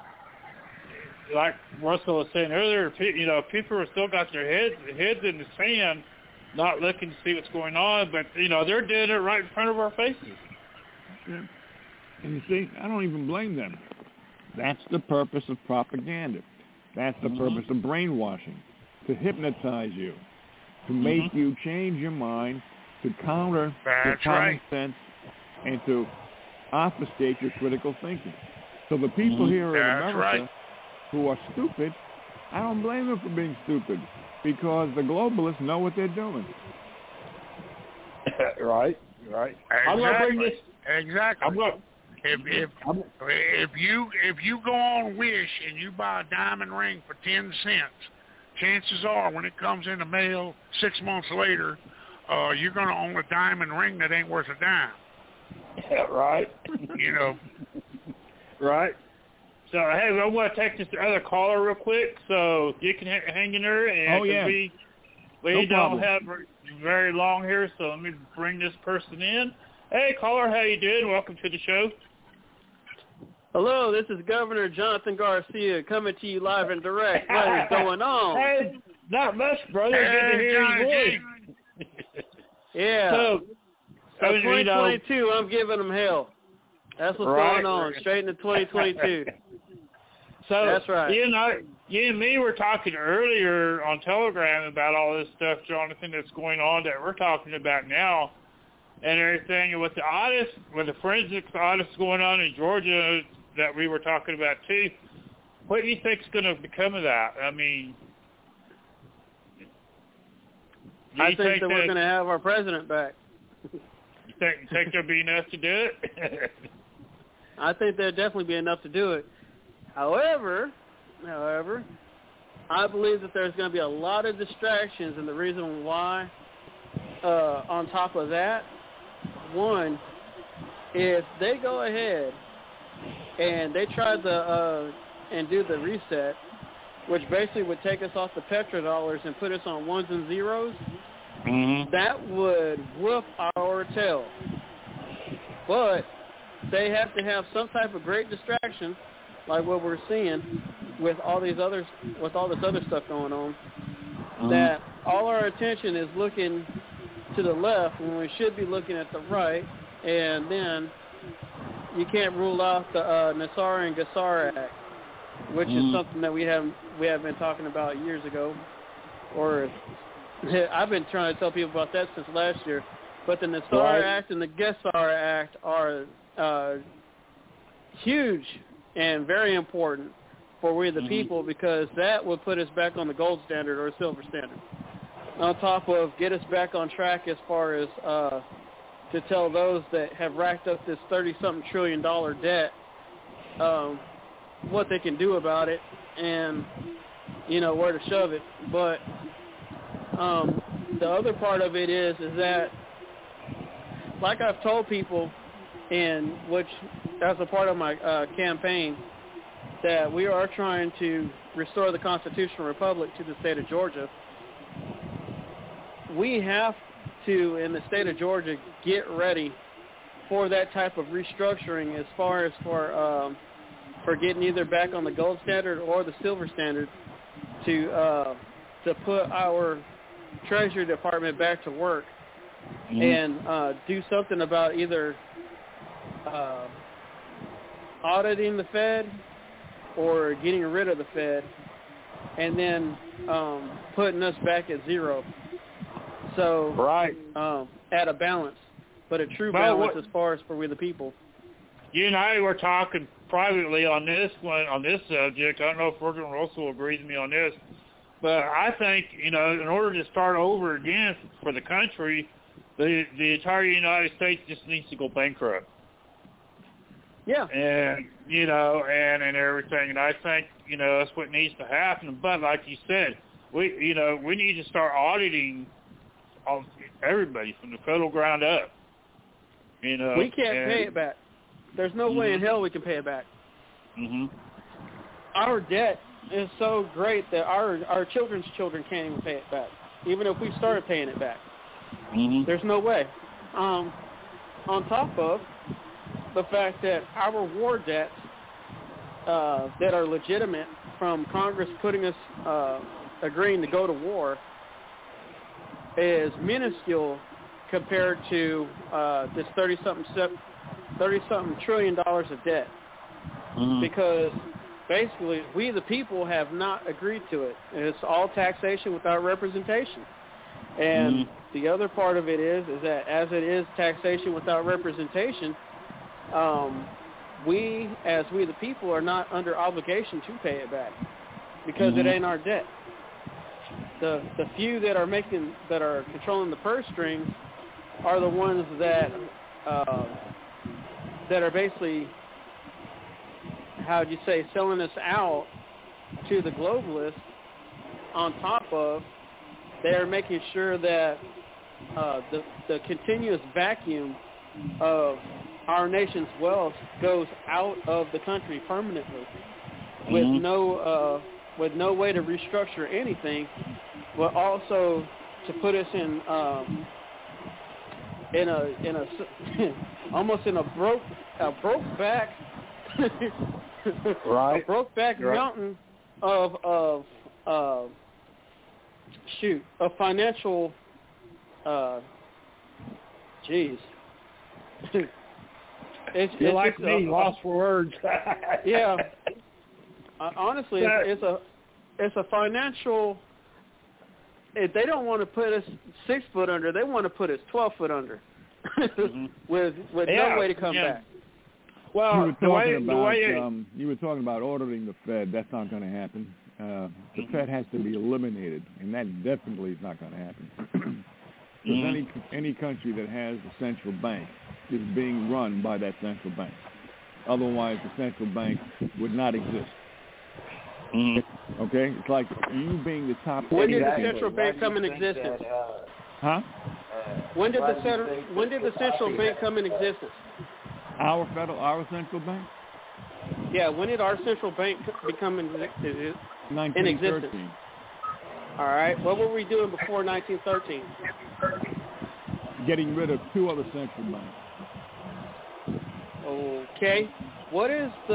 Speaker 4: Russell was saying earlier, you know, people have still got their heads in the sand, not looking to see what's going on, but, you know, they're doing it right in front of our faces.
Speaker 6: Yeah. And you see, I don't even blame them. That's the purpose of propaganda. That's the purpose of brainwashing, to hypnotize you, to make you change your mind, to counter your common sense, and to obfuscate your critical thinking. So the people here in America who are stupid, I don't blame them for being stupid, because the globalists know what they're doing.
Speaker 3: Right.
Speaker 5: Exactly. If you go on Wish and you buy a diamond ring for 10 cents, chances are when it comes in the mail 6 months later, you're going to own a diamond ring that ain't worth a dime.
Speaker 3: Yeah, right.
Speaker 5: You know.
Speaker 4: Right. So, hey, I want to take this other caller real quick, so you can hang in there. And we don't have very long here, so let me bring this person in. Hey, caller, how you doing? Welcome to the show.
Speaker 7: Hello, this is Governor Jonathan Garcia coming to you live and direct. What is going on?
Speaker 4: Hey, not much, brother. Good to hear your voice.
Speaker 7: Yeah. So 2022, I'm giving them hell. That's what's going on. Straight into 2022.
Speaker 4: So
Speaker 7: that's right.
Speaker 4: You and me were talking earlier on Telegram about all this stuff, Jonathan, that's going on that we're talking about now, and everything, and with the forensics audits going on in Georgia that we were talking about too. What do you think's going to become of that? I mean,
Speaker 7: I think that we're going to have our president back.
Speaker 4: You think there'll be enough to do it?
Speaker 7: I think there'll definitely be enough to do it. However, I believe that there's going to be a lot of distractions, and the reason why, on top of that, one, if they go ahead and they try to and do the reset, which basically would take us off the petrodollars and put us on ones and zeros, that would whoop our tail. But they have to have some type of great distraction, like what we're seeing with all this other stuff going on, that all our attention is looking to the left when we should be looking at the right, and then you can't rule out the Nassar and Gassar Act, which is something that we have been talking about years ago, or I've been trying to tell people about that since last year. But the Nassar Act and the Gassar Act are huge and very important for we the people, because that would put us back on the gold standard or silver standard, on top of get us back on track as far as to tell those that have racked up this $30-something trillion debt what they can do about it and, you know, where to shove it. But the other part of it is that, like I've told people, in which as a part of my campaign, that we are trying to restore the constitutional republic to the state of Georgia. We have to, in the state of Georgia, get ready for that type of restructuring as far as for getting either back on the gold standard or the silver standard to put our Treasury Department back to work and do something about either auditing the Fed or getting rid of the Fed, and then putting us back at zero. So at a balance, but a true balance as far as for we the people.
Speaker 4: You and I were talking privately on this subject. I don't know if President Russell will agree with me on this, but I think, you know, in order to start over again for the country, the entire United States just needs to go bankrupt.
Speaker 7: Yeah.
Speaker 4: And, you know, and everything. And I think, you know, that's what needs to happen. But like you said, we need to start auditing everybody from the federal ground up. You know,
Speaker 7: we can't pay it back. There's no way in hell we can pay it back. Our debt is so great that our children's children can't even pay it back, even if we started paying it back. There's no way. On top of the fact that our war debts that are legitimate from Congress putting us agreeing to go to war is minuscule compared to this 30-something trillion dollars of debt. Because basically we the people have not agreed to it. It's all taxation without representation. And the other part of it is that as it is taxation without representation, we the people are not under obligation to pay it back because it ain't our debt. The few that are controlling the purse strings are the ones that are basically, how'd you say, selling us out to the globalists. On top of, they're making sure that the continuous vacuum of our nation's wealth goes out of the country permanently, with no way to restructure anything, but also to put us in almost in a broke back
Speaker 3: right.
Speaker 7: a broke back mountain of financial
Speaker 4: You're like me, lost for words.
Speaker 7: Yeah. Honestly, it's a financial. They don't want to put us 6 foot under. They want to put us 12 foot under, with no way to come back.
Speaker 4: Well,
Speaker 6: you were talking about ordering the Fed. That's not going to happen. The Fed has to be eliminated, and that definitely is not going to happen. Because any country that has a central bank is being run by that central bank. Otherwise, the central bank would not exist. Okay? It's like you being the top...
Speaker 7: When did the central bank come in existence?
Speaker 6: Huh?
Speaker 7: When did the central bank come in existence?
Speaker 6: Our central bank?
Speaker 7: Yeah, when did our central bank become in existence?
Speaker 6: 1913.
Speaker 7: All right. What were we doing before 1913?
Speaker 6: Getting rid of 2 other central banks.
Speaker 7: Okay. What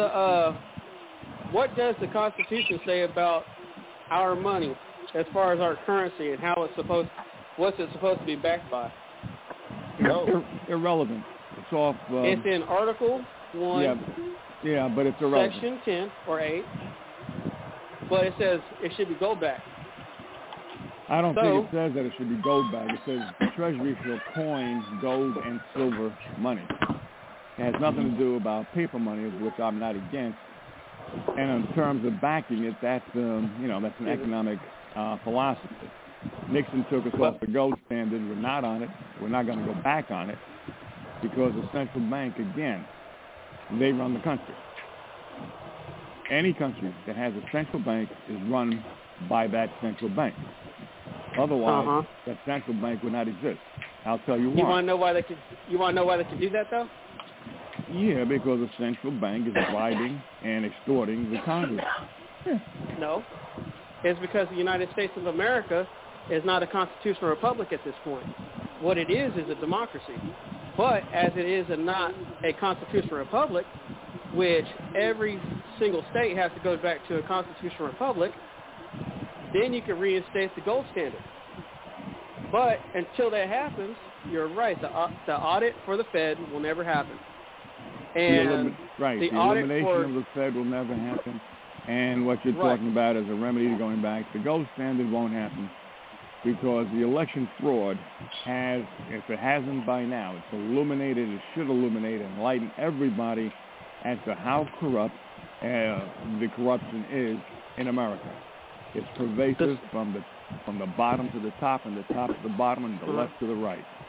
Speaker 7: does the Constitution say about our money as far as our currency and what's it supposed to be backed by?
Speaker 6: Irrelevant. It's off.
Speaker 7: It's in Article 1.
Speaker 6: Yeah, but it's irrelevant.
Speaker 7: Section 10 or 8. But it says it should be gold back.
Speaker 6: I don't think it says that it should be gold back. It says the Treasury shall coin gold and silver money. It has nothing to do about paper money, which I'm not against. And in terms of backing it, that's that's an economic philosophy. Nixon took us off the gold standard. We're not on it. We're not going to go back on it because the central bank, again, they run the country. Any country that has a central bank is run by that central bank. Otherwise, that central bank would not exist. I'll tell you why.
Speaker 7: You want to know why they can do that, though?
Speaker 6: Yeah, because the central bank is bribing and extorting the Congress. Yeah.
Speaker 7: No. It's because the United States of America is not a constitutional republic at this point. What it is a democracy. But as it is not a constitutional republic, which every single state has to go back to a constitutional republic, then you can reinstate the gold standard. But until that happens, you're right, the audit for the Fed will never happen. And
Speaker 6: the elimination of the Fed will never happen. And what you're talking about is a remedy to going back. The gold standard won't happen because the election fraud has, if it hasn't by now, it's illuminated, it should illuminate and enlighten everybody as to how corrupt the corruption is in America. It's pervasive from the bottom to the top and the top to the bottom and the left to the right.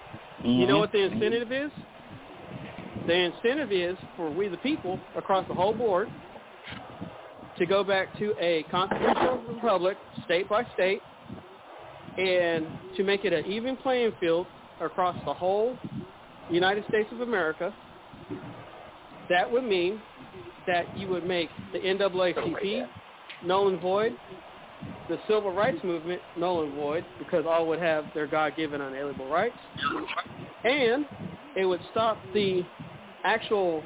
Speaker 7: You know what the incentive is? The incentive is for we the people across the whole board to go back to a constitutional republic, state by state, and to make it an even playing field across the whole United States of America. That would mean that you would make the NAACP null and void, the civil rights movement null and void, because all would have their God-given unalienable rights, and it would stop the actual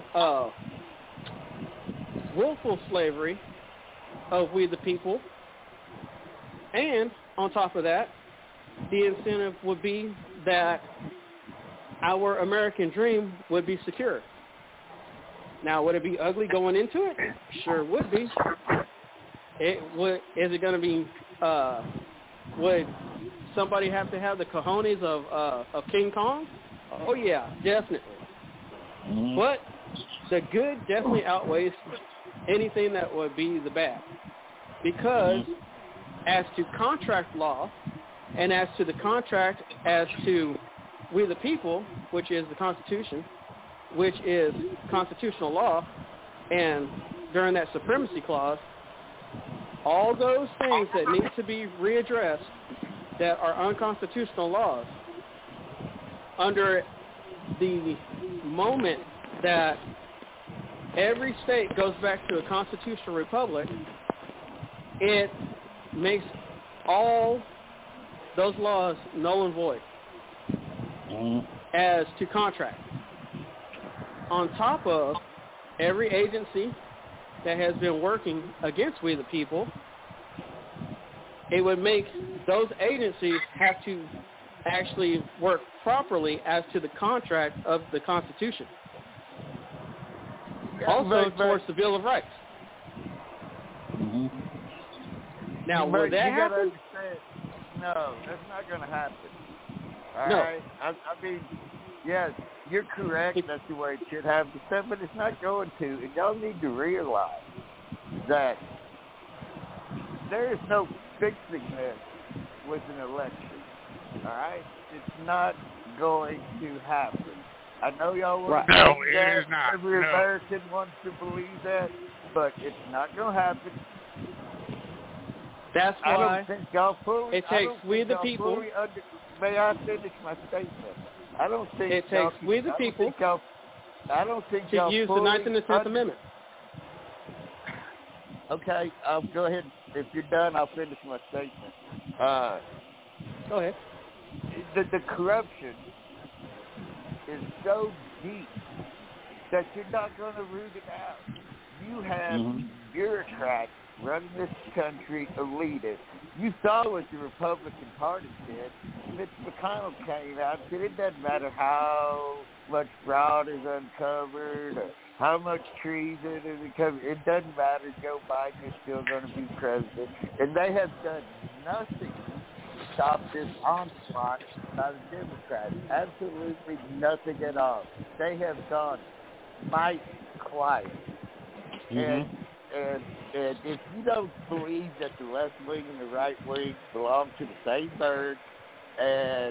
Speaker 7: willful slavery of we the people, and on top of that, the incentive would be that our American dream would be secure. Now, would it be ugly going into it? Sure would be. Is it going to be? Would somebody have to have the cojones of King Kong? Oh yeah, definitely. But the good definitely outweighs anything that would be the bad, because as to contract law, and as to the contract, as to we the people, which is the Constitution, which is constitutional law, and during that supremacy clause, all those things that need to be readdressed that are unconstitutional laws, under the moment that every state goes back to a constitutional republic, it makes all those laws null and void as to contract. On top of every agency that has been working against we the people, it would make those agencies have to actually work properly as to the contract of the Constitution. Also towards the Bill of Rights. Now, will that happen?
Speaker 3: No, that's not going to happen. All
Speaker 7: No.
Speaker 3: right? I mean, yes, you're correct. That's the way it should have to step, but it's not going to. And y'all need to realize that there is no fixing this with an election. All right? It's not going to happen. I know y'all want to
Speaker 5: No,
Speaker 3: believe
Speaker 5: it
Speaker 3: that.
Speaker 5: is not.
Speaker 3: Every
Speaker 5: No.
Speaker 3: American wants to believe that, but it's not going to happen.
Speaker 7: That's
Speaker 3: I
Speaker 7: why
Speaker 3: don't think y'all fully.
Speaker 7: it takes we the people.
Speaker 3: May I finish my statement? I don't think
Speaker 7: It takes we the people
Speaker 3: I don't think
Speaker 7: to
Speaker 3: y'all
Speaker 7: use the
Speaker 3: fully
Speaker 7: 9th and the 10th Amendment.
Speaker 3: Okay, go ahead. If you're done, I'll finish my statement.
Speaker 7: Go ahead.
Speaker 3: The corruption is so deep that you're not going to root it out. You have bureaucrats running this country, elitists. You saw what the Republican Party did. Mitch McConnell came out and said it doesn't matter how much fraud is uncovered or how much treason is uncovered. It doesn't matter. Joe Biden is still going to be president. And they have done nothing to stop this onslaught by the Democrats. Absolutely nothing at all. They have gone mighty quiet. And if you don't believe that the left wing and the right wing belong to the same bird, and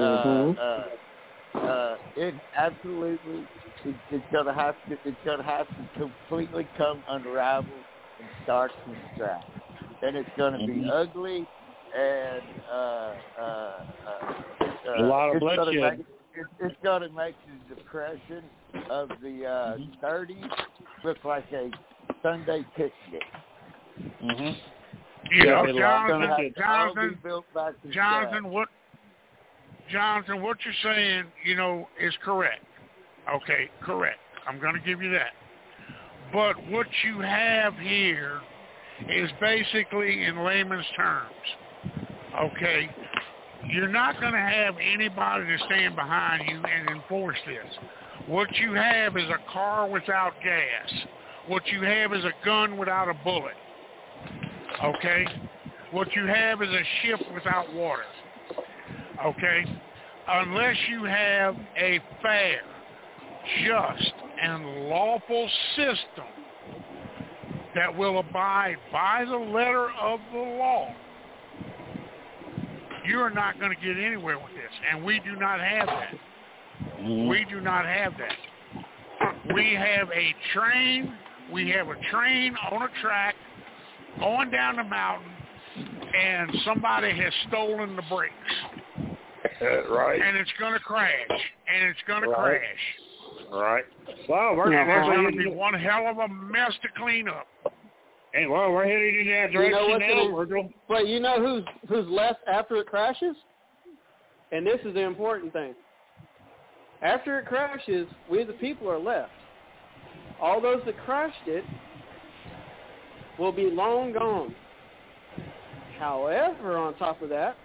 Speaker 3: it absolutely it's gonna have to completely come unraveled and start from scratch, and it's gonna be ugly and
Speaker 4: a lot of bloodshed.
Speaker 3: It's gonna make the depression of the 30s look like a Sunday picnic.
Speaker 5: You know, Jonathan, what you're saying, you know, is correct. Okay, correct. I'm going to give you that. But what you have here is basically in layman's terms. Okay, you're not going to have anybody to stand behind you and enforce this. What you have is a car without gas. What you have is a gun without a bullet. Okay? What you have is a ship without water. Okay? Unless you have a fair, just, and lawful system that will abide by the letter of the law, you are not going to get anywhere with this. And we do not have that. We do not have that. We have a train. We have a train on a track going down the mountain, and somebody has stolen the brakes.
Speaker 4: Right.
Speaker 5: And it's going to crash.
Speaker 4: Right. Well,
Speaker 5: there's going to be one hell of a mess to clean up.
Speaker 4: And well, we're heading in that direction now, Virgil.
Speaker 7: But you know who's left after it crashes? And this is the important thing. After it crashes, we the people are left. All those that crashed it will be long gone. However, on top of that,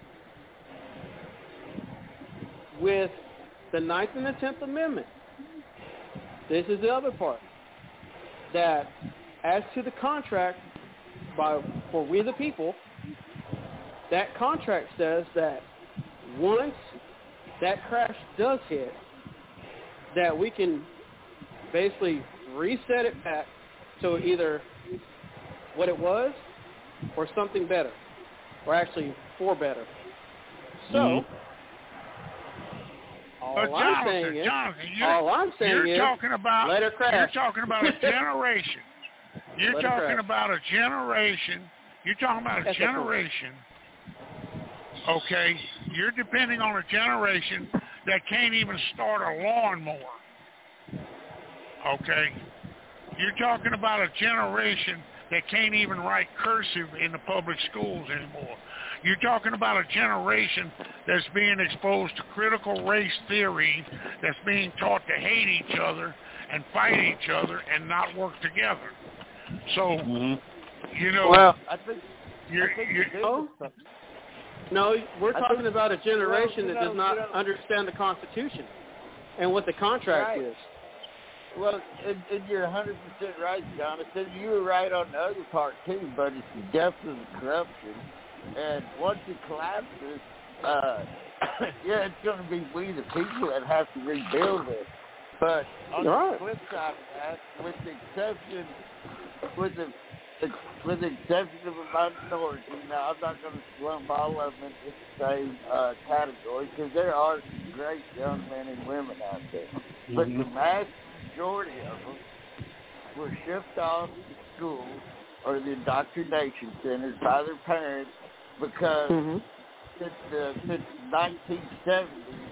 Speaker 7: with the 9th and the 10th Amendment, this is the other part, that as to the contract for we the people, that contract says that once that crash does hit, that we can basically reset it back to either what it was or something better, or actually for better. So, all I'm saying is,
Speaker 5: you're talking about
Speaker 7: let it crash.
Speaker 5: You're talking about a generation. You're talking about a generation. Okay, you're depending on a generation that can't even start a lawnmower. Okay, you're talking about a generation that can't even write cursive in the public schools anymore. You're talking about a generation that's being exposed to critical race theory, that's being taught to hate each other and fight each other and not work together. So, you know,
Speaker 3: well, I think
Speaker 7: no, we're talking about a generation that does not understand the Constitution and what the contract is.
Speaker 3: Well, and you're 100% right, Jonathan. You were right on the other part, too, but it's the depth of the corruption. And once it collapses, yeah, it's going to be we, the people, that have to rebuild it. But on the flip side of that, with the exception of a minority, now I'm not going to lump all of them into the same category, because there are some great young men and women out there. But the vast majority of them were shipped off to schools or the indoctrination centers by their parents because since the 1970s,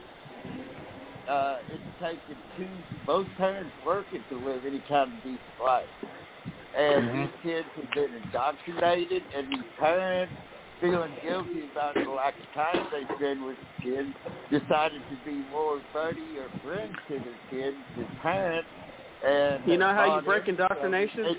Speaker 3: it's taken both parents working to live any kind of decent life. And these kids have been indoctrinated, and these parents, feeling guilty about the lack of time they spend with the kids, decided to be more buddy or friends to their kids than parents. And
Speaker 7: you know how you break indoctrination?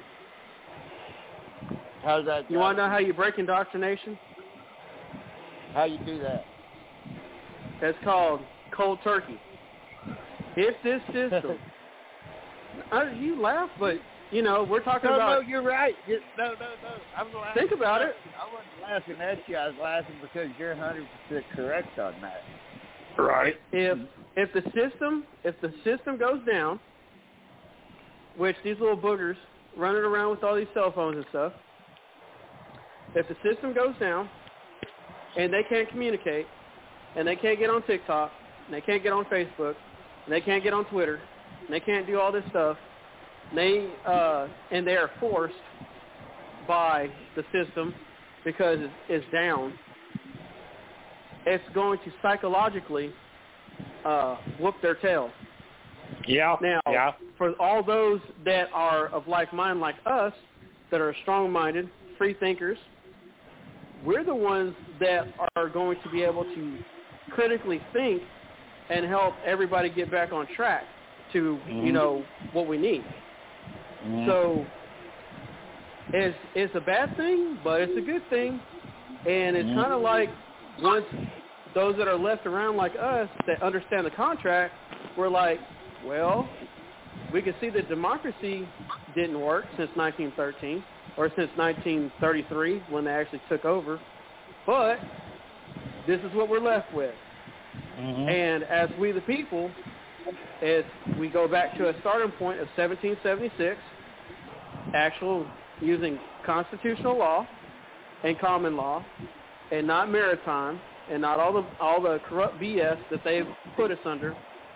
Speaker 3: How's that?
Speaker 7: You want to know how you break indoctrination?
Speaker 3: How you do that?
Speaker 7: That's called cold turkey. If this system, you laugh, but you know we're talking about.
Speaker 3: No, you're right. No. I'm laughing.
Speaker 7: Think about it.
Speaker 3: I wasn't laughing at you. I was laughing because you're 100% correct on that.
Speaker 4: Right.
Speaker 7: If the system goes down, which these little boogers running around with all these cell phones and stuff, if the system goes down and they can't communicate, and they can't get on TikTok, and they can't get on Facebook, and they can't get on Twitter, and they can't do all this stuff, and they are forced by the system because it's down, it's going to psychologically whoop their tail.
Speaker 4: Yeah.
Speaker 7: Now, for all those that are of like mind like us, that are strong-minded, free thinkers, we're the ones that are going to be able to critically think and help everybody get back on track to, you know, what we need. So it's a bad thing, but it's a good thing. And it's kind of like once those that are left around like us that understand the contract, we're like, well, we can see that democracy didn't work since 1913 or since 1933 when they actually took over. But this is what we're left with. And as we the people, as we go back to a starting point of 1776, actual using constitutional law and common law and not maritime and not all the corrupt BS that they've put us under,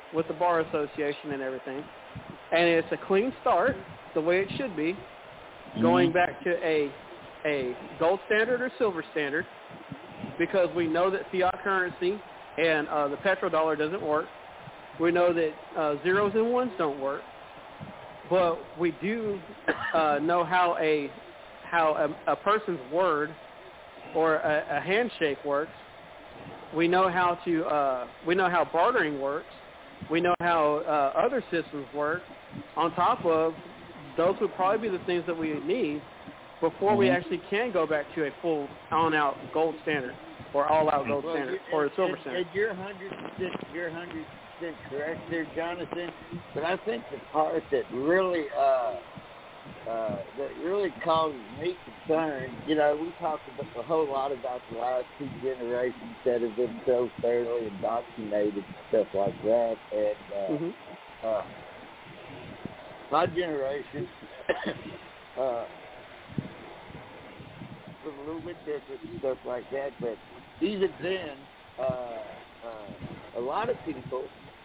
Speaker 7: with the Bar Association and everything. And it's a clean start, the way it should be, going back to a gold standard or silver standard, because we know that fiat currency and the petrodollar doesn't work. We know that zeros and ones don't work. But we do know how a person's word or a handshake works. We know how bartering works. We know how other systems work. On top of those would probably be the things that we need before we actually can go back to a full on-out gold standard or all-out gold standard or a silver standard.
Speaker 3: You're 100% correct there, Jonathan. But I think the part that really causes me concern, we talked a whole lot about the last two generations that have been so thoroughly indoctrinated and stuff like that. And my generation was a little bit different and stuff like that. But even then, a lot of people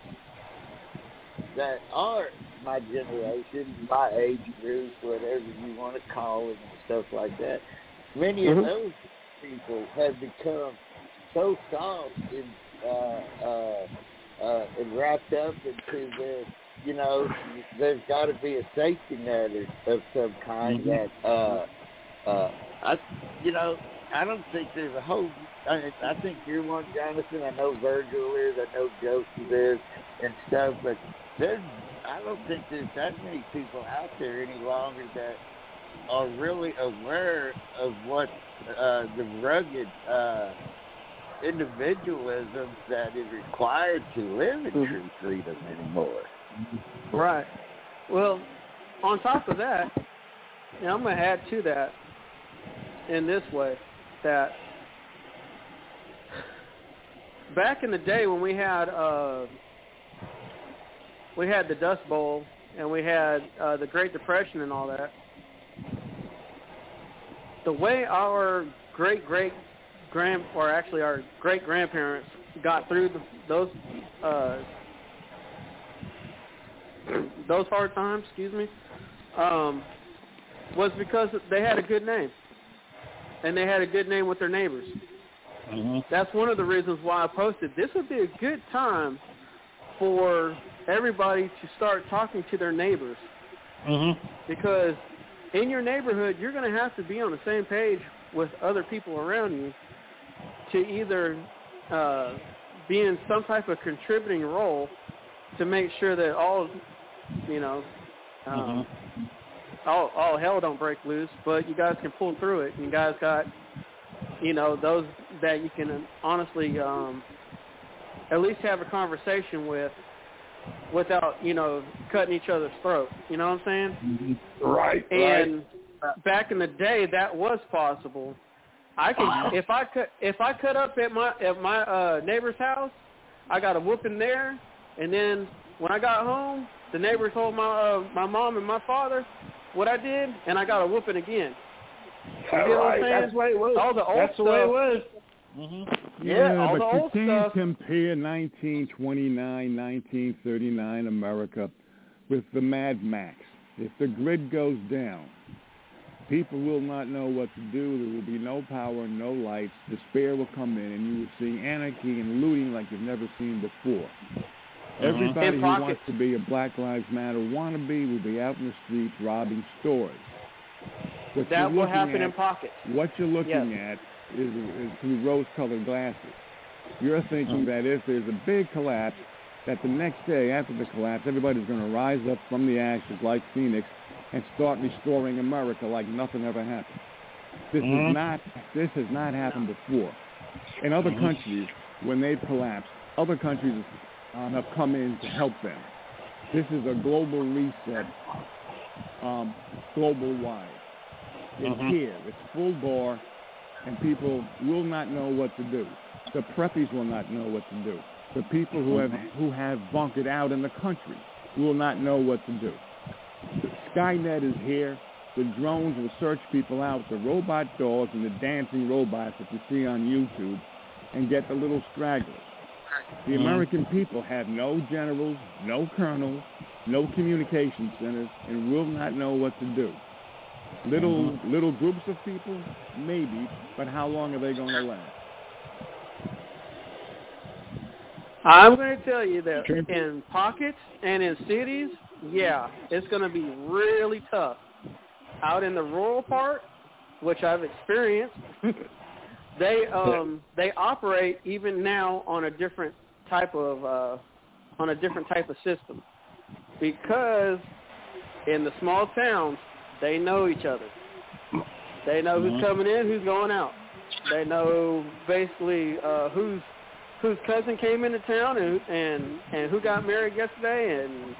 Speaker 3: that are my generation, my age group, whatever you want to call it and stuff like that, many of those people have become so soft and wrapped up into the, there's got to be a safety net of some kind that, I don't think there's a whole, I think you're one, Jonathan. I know Virgil is, I know Joseph is and stuff, but I don't think there's that many people out there any longer that are really aware of what the rugged individualism that is required to live in true freedom anymore.
Speaker 7: Right. Well, on top of that, I'm going to add to that in this way, that back in the day when we had the Dust Bowl and we had the Great Depression and all that, the way our great-grandparents got through those hard times, was because they had a good name. And they had a good name with their neighbors. That's one of the reasons why I posted, this would be a good time for everybody to start talking to their neighbors. Because in your neighborhood, you're going to have to be on the same page with other people around you to either be in some type of contributing role to make sure that all hell don't break loose, but you guys can pull through it. And you guys got, those that you can honestly at least have a conversation with without, cutting each other's throat. You know what I'm saying?
Speaker 5: Right.
Speaker 7: And back in the day, that was possible. I can, if I cut up at my neighbor's house, I got a whooping there, and then when I got home, the neighbors told my mom and my father what I did, and I got a whooping again. You get what I'm saying?
Speaker 4: That's the way it was.
Speaker 7: All the old
Speaker 4: That's
Speaker 7: stuff.
Speaker 4: the way it was.
Speaker 7: Yeah, all
Speaker 6: but
Speaker 7: the
Speaker 6: you
Speaker 7: old
Speaker 6: can't
Speaker 7: stuff.
Speaker 6: compare 1929, 1939 America with the Mad Max. If the grid goes down, people will not know what to do. There will be no power, no lights. Despair will come in, and you will see anarchy and looting like you've never seen before. Everybody who wants to be a Black Lives Matter wannabe will be out in the streets robbing stores.
Speaker 7: That will happen in pockets.
Speaker 6: What you're looking at is through rose-colored glasses. You're thinking that if there's a big collapse, that the next day after the collapse, everybody's going to rise up from the ashes like Phoenix and start restoring America like nothing ever happened. This has not happened before. In other countries, when they've collapsed, other countries have come in to help them. This is a global reset, global-wide. It's here. It's full bore, and people will not know what to do. The preppies will not know what to do. The people who have bunkered out in the country will not know what to do. Skynet is here. The drones will search people out, the robot dogs and the dancing robots that you see on YouTube, and get the little stragglers. The American people have no generals, no colonels, no communication centers, and will not know what to do. Little groups of people, maybe, but how long are they going to last?
Speaker 7: I'm going to tell you that in pockets and in cities, yeah, it's going to be really tough. Out in the rural part, which I've experienced, they operate even now on a different type of system, because in the small towns they know each other. They know who's coming in, who's going out. They know basically whose cousin came into town and who got married yesterday, and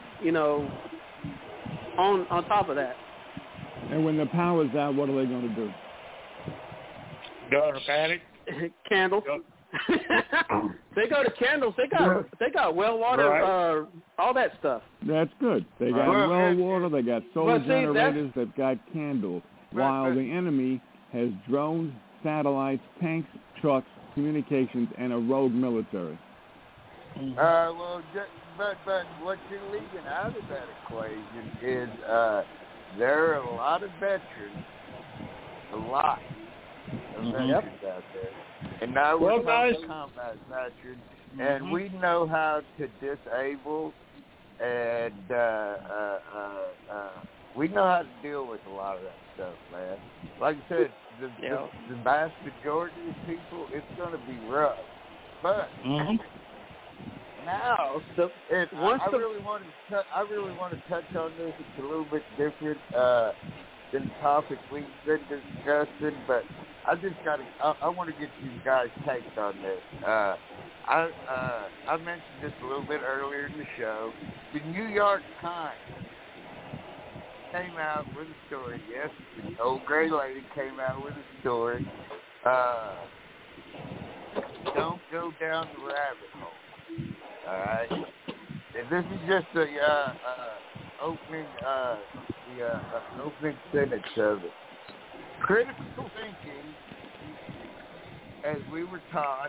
Speaker 7: on top of that.
Speaker 6: And when the power's out, what are they going to do?
Speaker 4: Go to panic.
Speaker 7: Candles. They go to candles. They got well water,
Speaker 4: right.
Speaker 7: All that stuff.
Speaker 6: That's good. They got well water. They got solar generators. They've got candles. While the enemy has drones, satellites, tanks, trucks, communications, and a rogue military.
Speaker 3: But what you're leaving out of that equation is there are a lot of veterans, a lot of veterans out there. And now we're talking combat veterans, and we know how to disable, and we know how to deal with a lot of that stuff, man. Like I said, the vast majority of people, it's going to be rough. But now, I really want to touch on this. It's a little bit different than the topic we've been discussing, but I want to get you guys' take on this. I mentioned this a little bit earlier in the show. The New York Times came out with a story. Yes, the old gray lady came out with a story. Don't go down the rabbit hole. All right. And this is just the opening sentence of it. Critical thinking, as we were taught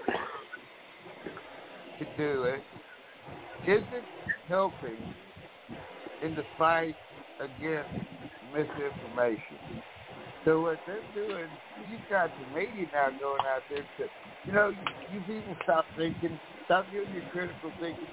Speaker 3: to do it, isn't helping in the fight against misinformation. So what they're doing, you've got the media now going out there to, you people stop thinking, stop doing your critical thinking.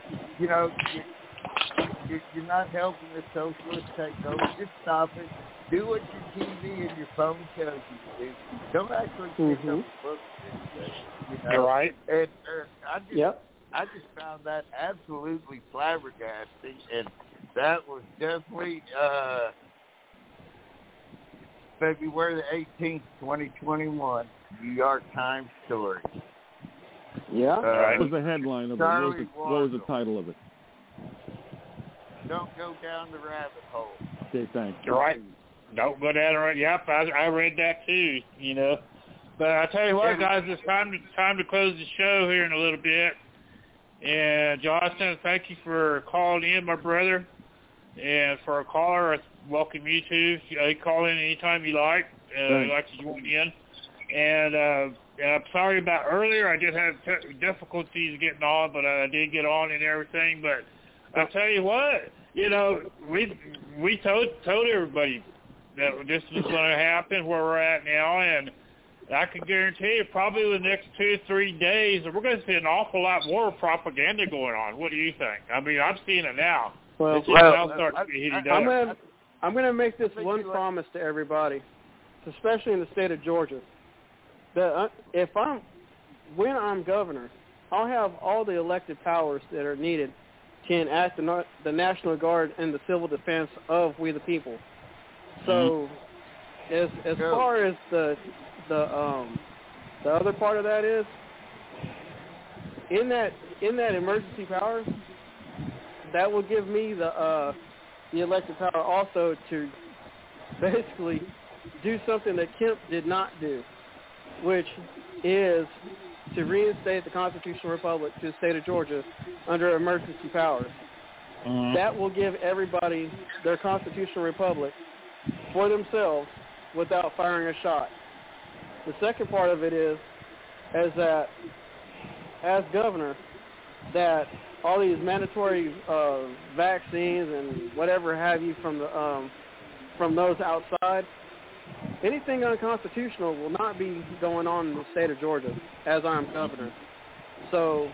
Speaker 3: You're not helping the socialists take over. Just stop it. Do what your TV and your phone tells you to do. Don't actually pick up books.
Speaker 4: You're right.
Speaker 3: And I just found that absolutely flabbergasting, and that was definitely February the 18th, 2021, New York Times story.
Speaker 7: Yeah.
Speaker 6: What was the headline of it? What was the title of it?
Speaker 3: Don't go down the rabbit hole.
Speaker 6: Okay, thanks.
Speaker 4: You're right. Don't go down the rabbit. Yep, I read that too. But I tell you what, guys, it's time to close the show here in a little bit. And Justin, thank you for calling in, my brother. And for our caller, I welcome you too. You call in anytime you like. You'd like to join in. And I'm sorry about earlier. I just had difficulties getting on, but I did get on and everything. But I'll tell you what, we told everybody that this was going to happen where we're at now, and I can guarantee you probably the next 2 or 3 days we're going to see an awful lot more propaganda going on. What do you think? I mean, I'm seeing it now.
Speaker 7: Well, I'm going to make this one promise to everybody, especially in the state of Georgia, that when I'm governor, I'll have all the elected powers that are needed to enact the National Guard and the civil defense of we the people. So, as far as the other part of that is, in that emergency power, that will give me the elected power also to basically do something that Kemp did not do, which is to reinstate the constitutional republic to the state of Georgia under emergency powers. That will give everybody their constitutional republic for themselves without firing a shot. The second part of it is that as governor, that all these mandatory vaccines and whatever have you from those outside, anything unconstitutional will not be going on in the state of Georgia as I'm governor. So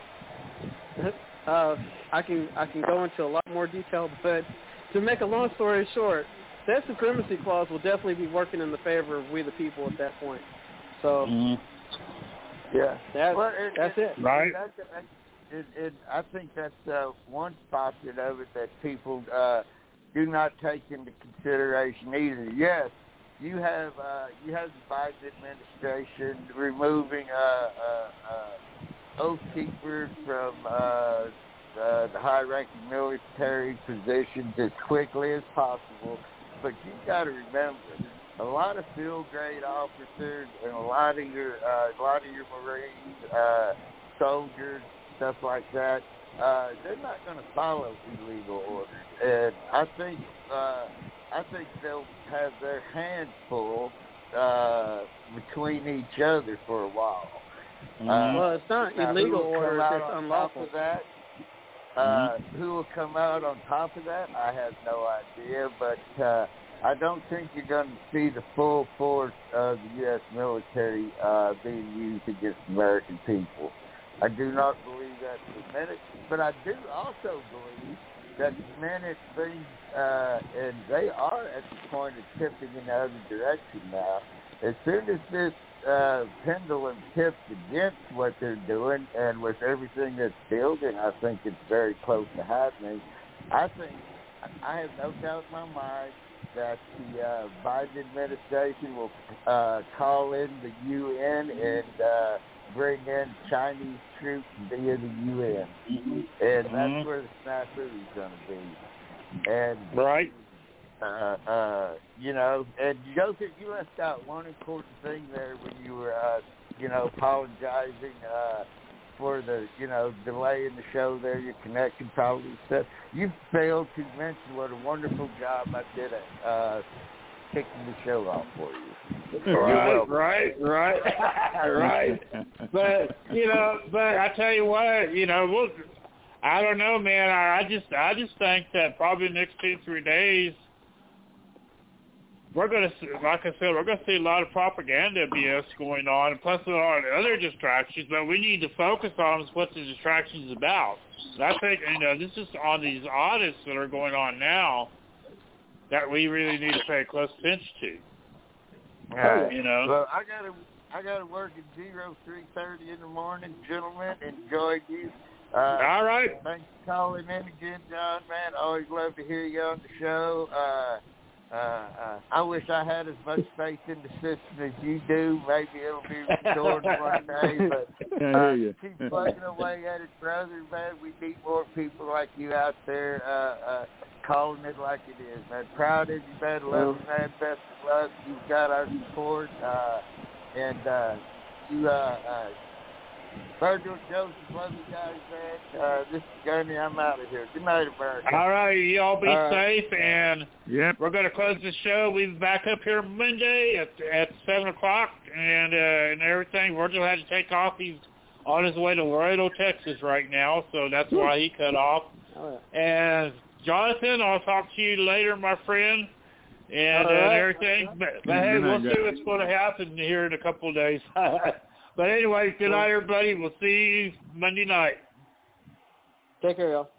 Speaker 7: I can go into a lot more detail, but to make a long story short, that supremacy clause will definitely be working in the favor of we the people at that point. So
Speaker 3: yeah,
Speaker 7: that's it.
Speaker 4: Right.
Speaker 3: I think that's one facet of it that people do not take into consideration either. Yes, you have the Biden administration removing oath keepers from the high-ranking military positions as quickly as possible. But you've got to remember, a lot of field-grade officers and a lot of your Marines, soldiers, stuff like that, they're not going to follow illegal orders. And I think they'll have their hands full between each other for a while.
Speaker 7: Well, it's not illegal orders; it's unlawful.
Speaker 3: Who will come out on top of that? I have no idea, but I don't think you're going to see the full force of the U.S. military being used against American people. I do not believe that for a minute, but I do also believe that the minute things, and they are at the point of tipping in the other direction now, as soon as this pendulum tips against what they're doing, and with everything that's building, I think it's very close to happening. I have no doubt in my mind that the Biden administration will call in the UN and bring in Chinese troops via the UN. And that's where the snafu is going to be. And
Speaker 4: right.
Speaker 3: And Joseph, you left out one important thing there when you were, apologizing for the, delay in the show there, your connection probably stuff. You failed to mention what a wonderful job I did at kicking the show off for you.
Speaker 4: Right. But I tell you what, I don't know, man. I just think that probably the next 2-3 days, we're going to, like I said, we're going to see a lot of propaganda BS going on, and plus there are other distractions, but we need to focus on what the distraction is about. And I think, this is on these audits that are going on now that we really need to pay close attention to.
Speaker 3: Well, I gotta work at 3:30 in the morning, gentlemen. Enjoyed you.
Speaker 4: All right.
Speaker 3: Thanks for calling in again, John. Man, always love to hear you on the show. I wish I had as much faith in the system as you do. Maybe it'll be restored one day, but keep plugging away at it, brother. Man, we need more people like you out there calling it like it is, man. Proud of you, man. Love you, man. Best of luck. You've got our support, Virgil, Joseph, love you guys, man. This is Gunny. I'm out of here. Good night, America.
Speaker 4: All right, you all be safe, and we're going to close the show. We'll be back up here Monday at 7 o'clock and everything. Virgil had to take off. He's on his way to Laredo, Texas right now, so that's why he cut off. And Jonathan, I'll talk to you later, my friend, and everything. But hey, we'll see what's going to happen here in a couple of days. But anyway, good night, everybody. We'll see you Monday night.
Speaker 7: Take care, y'all.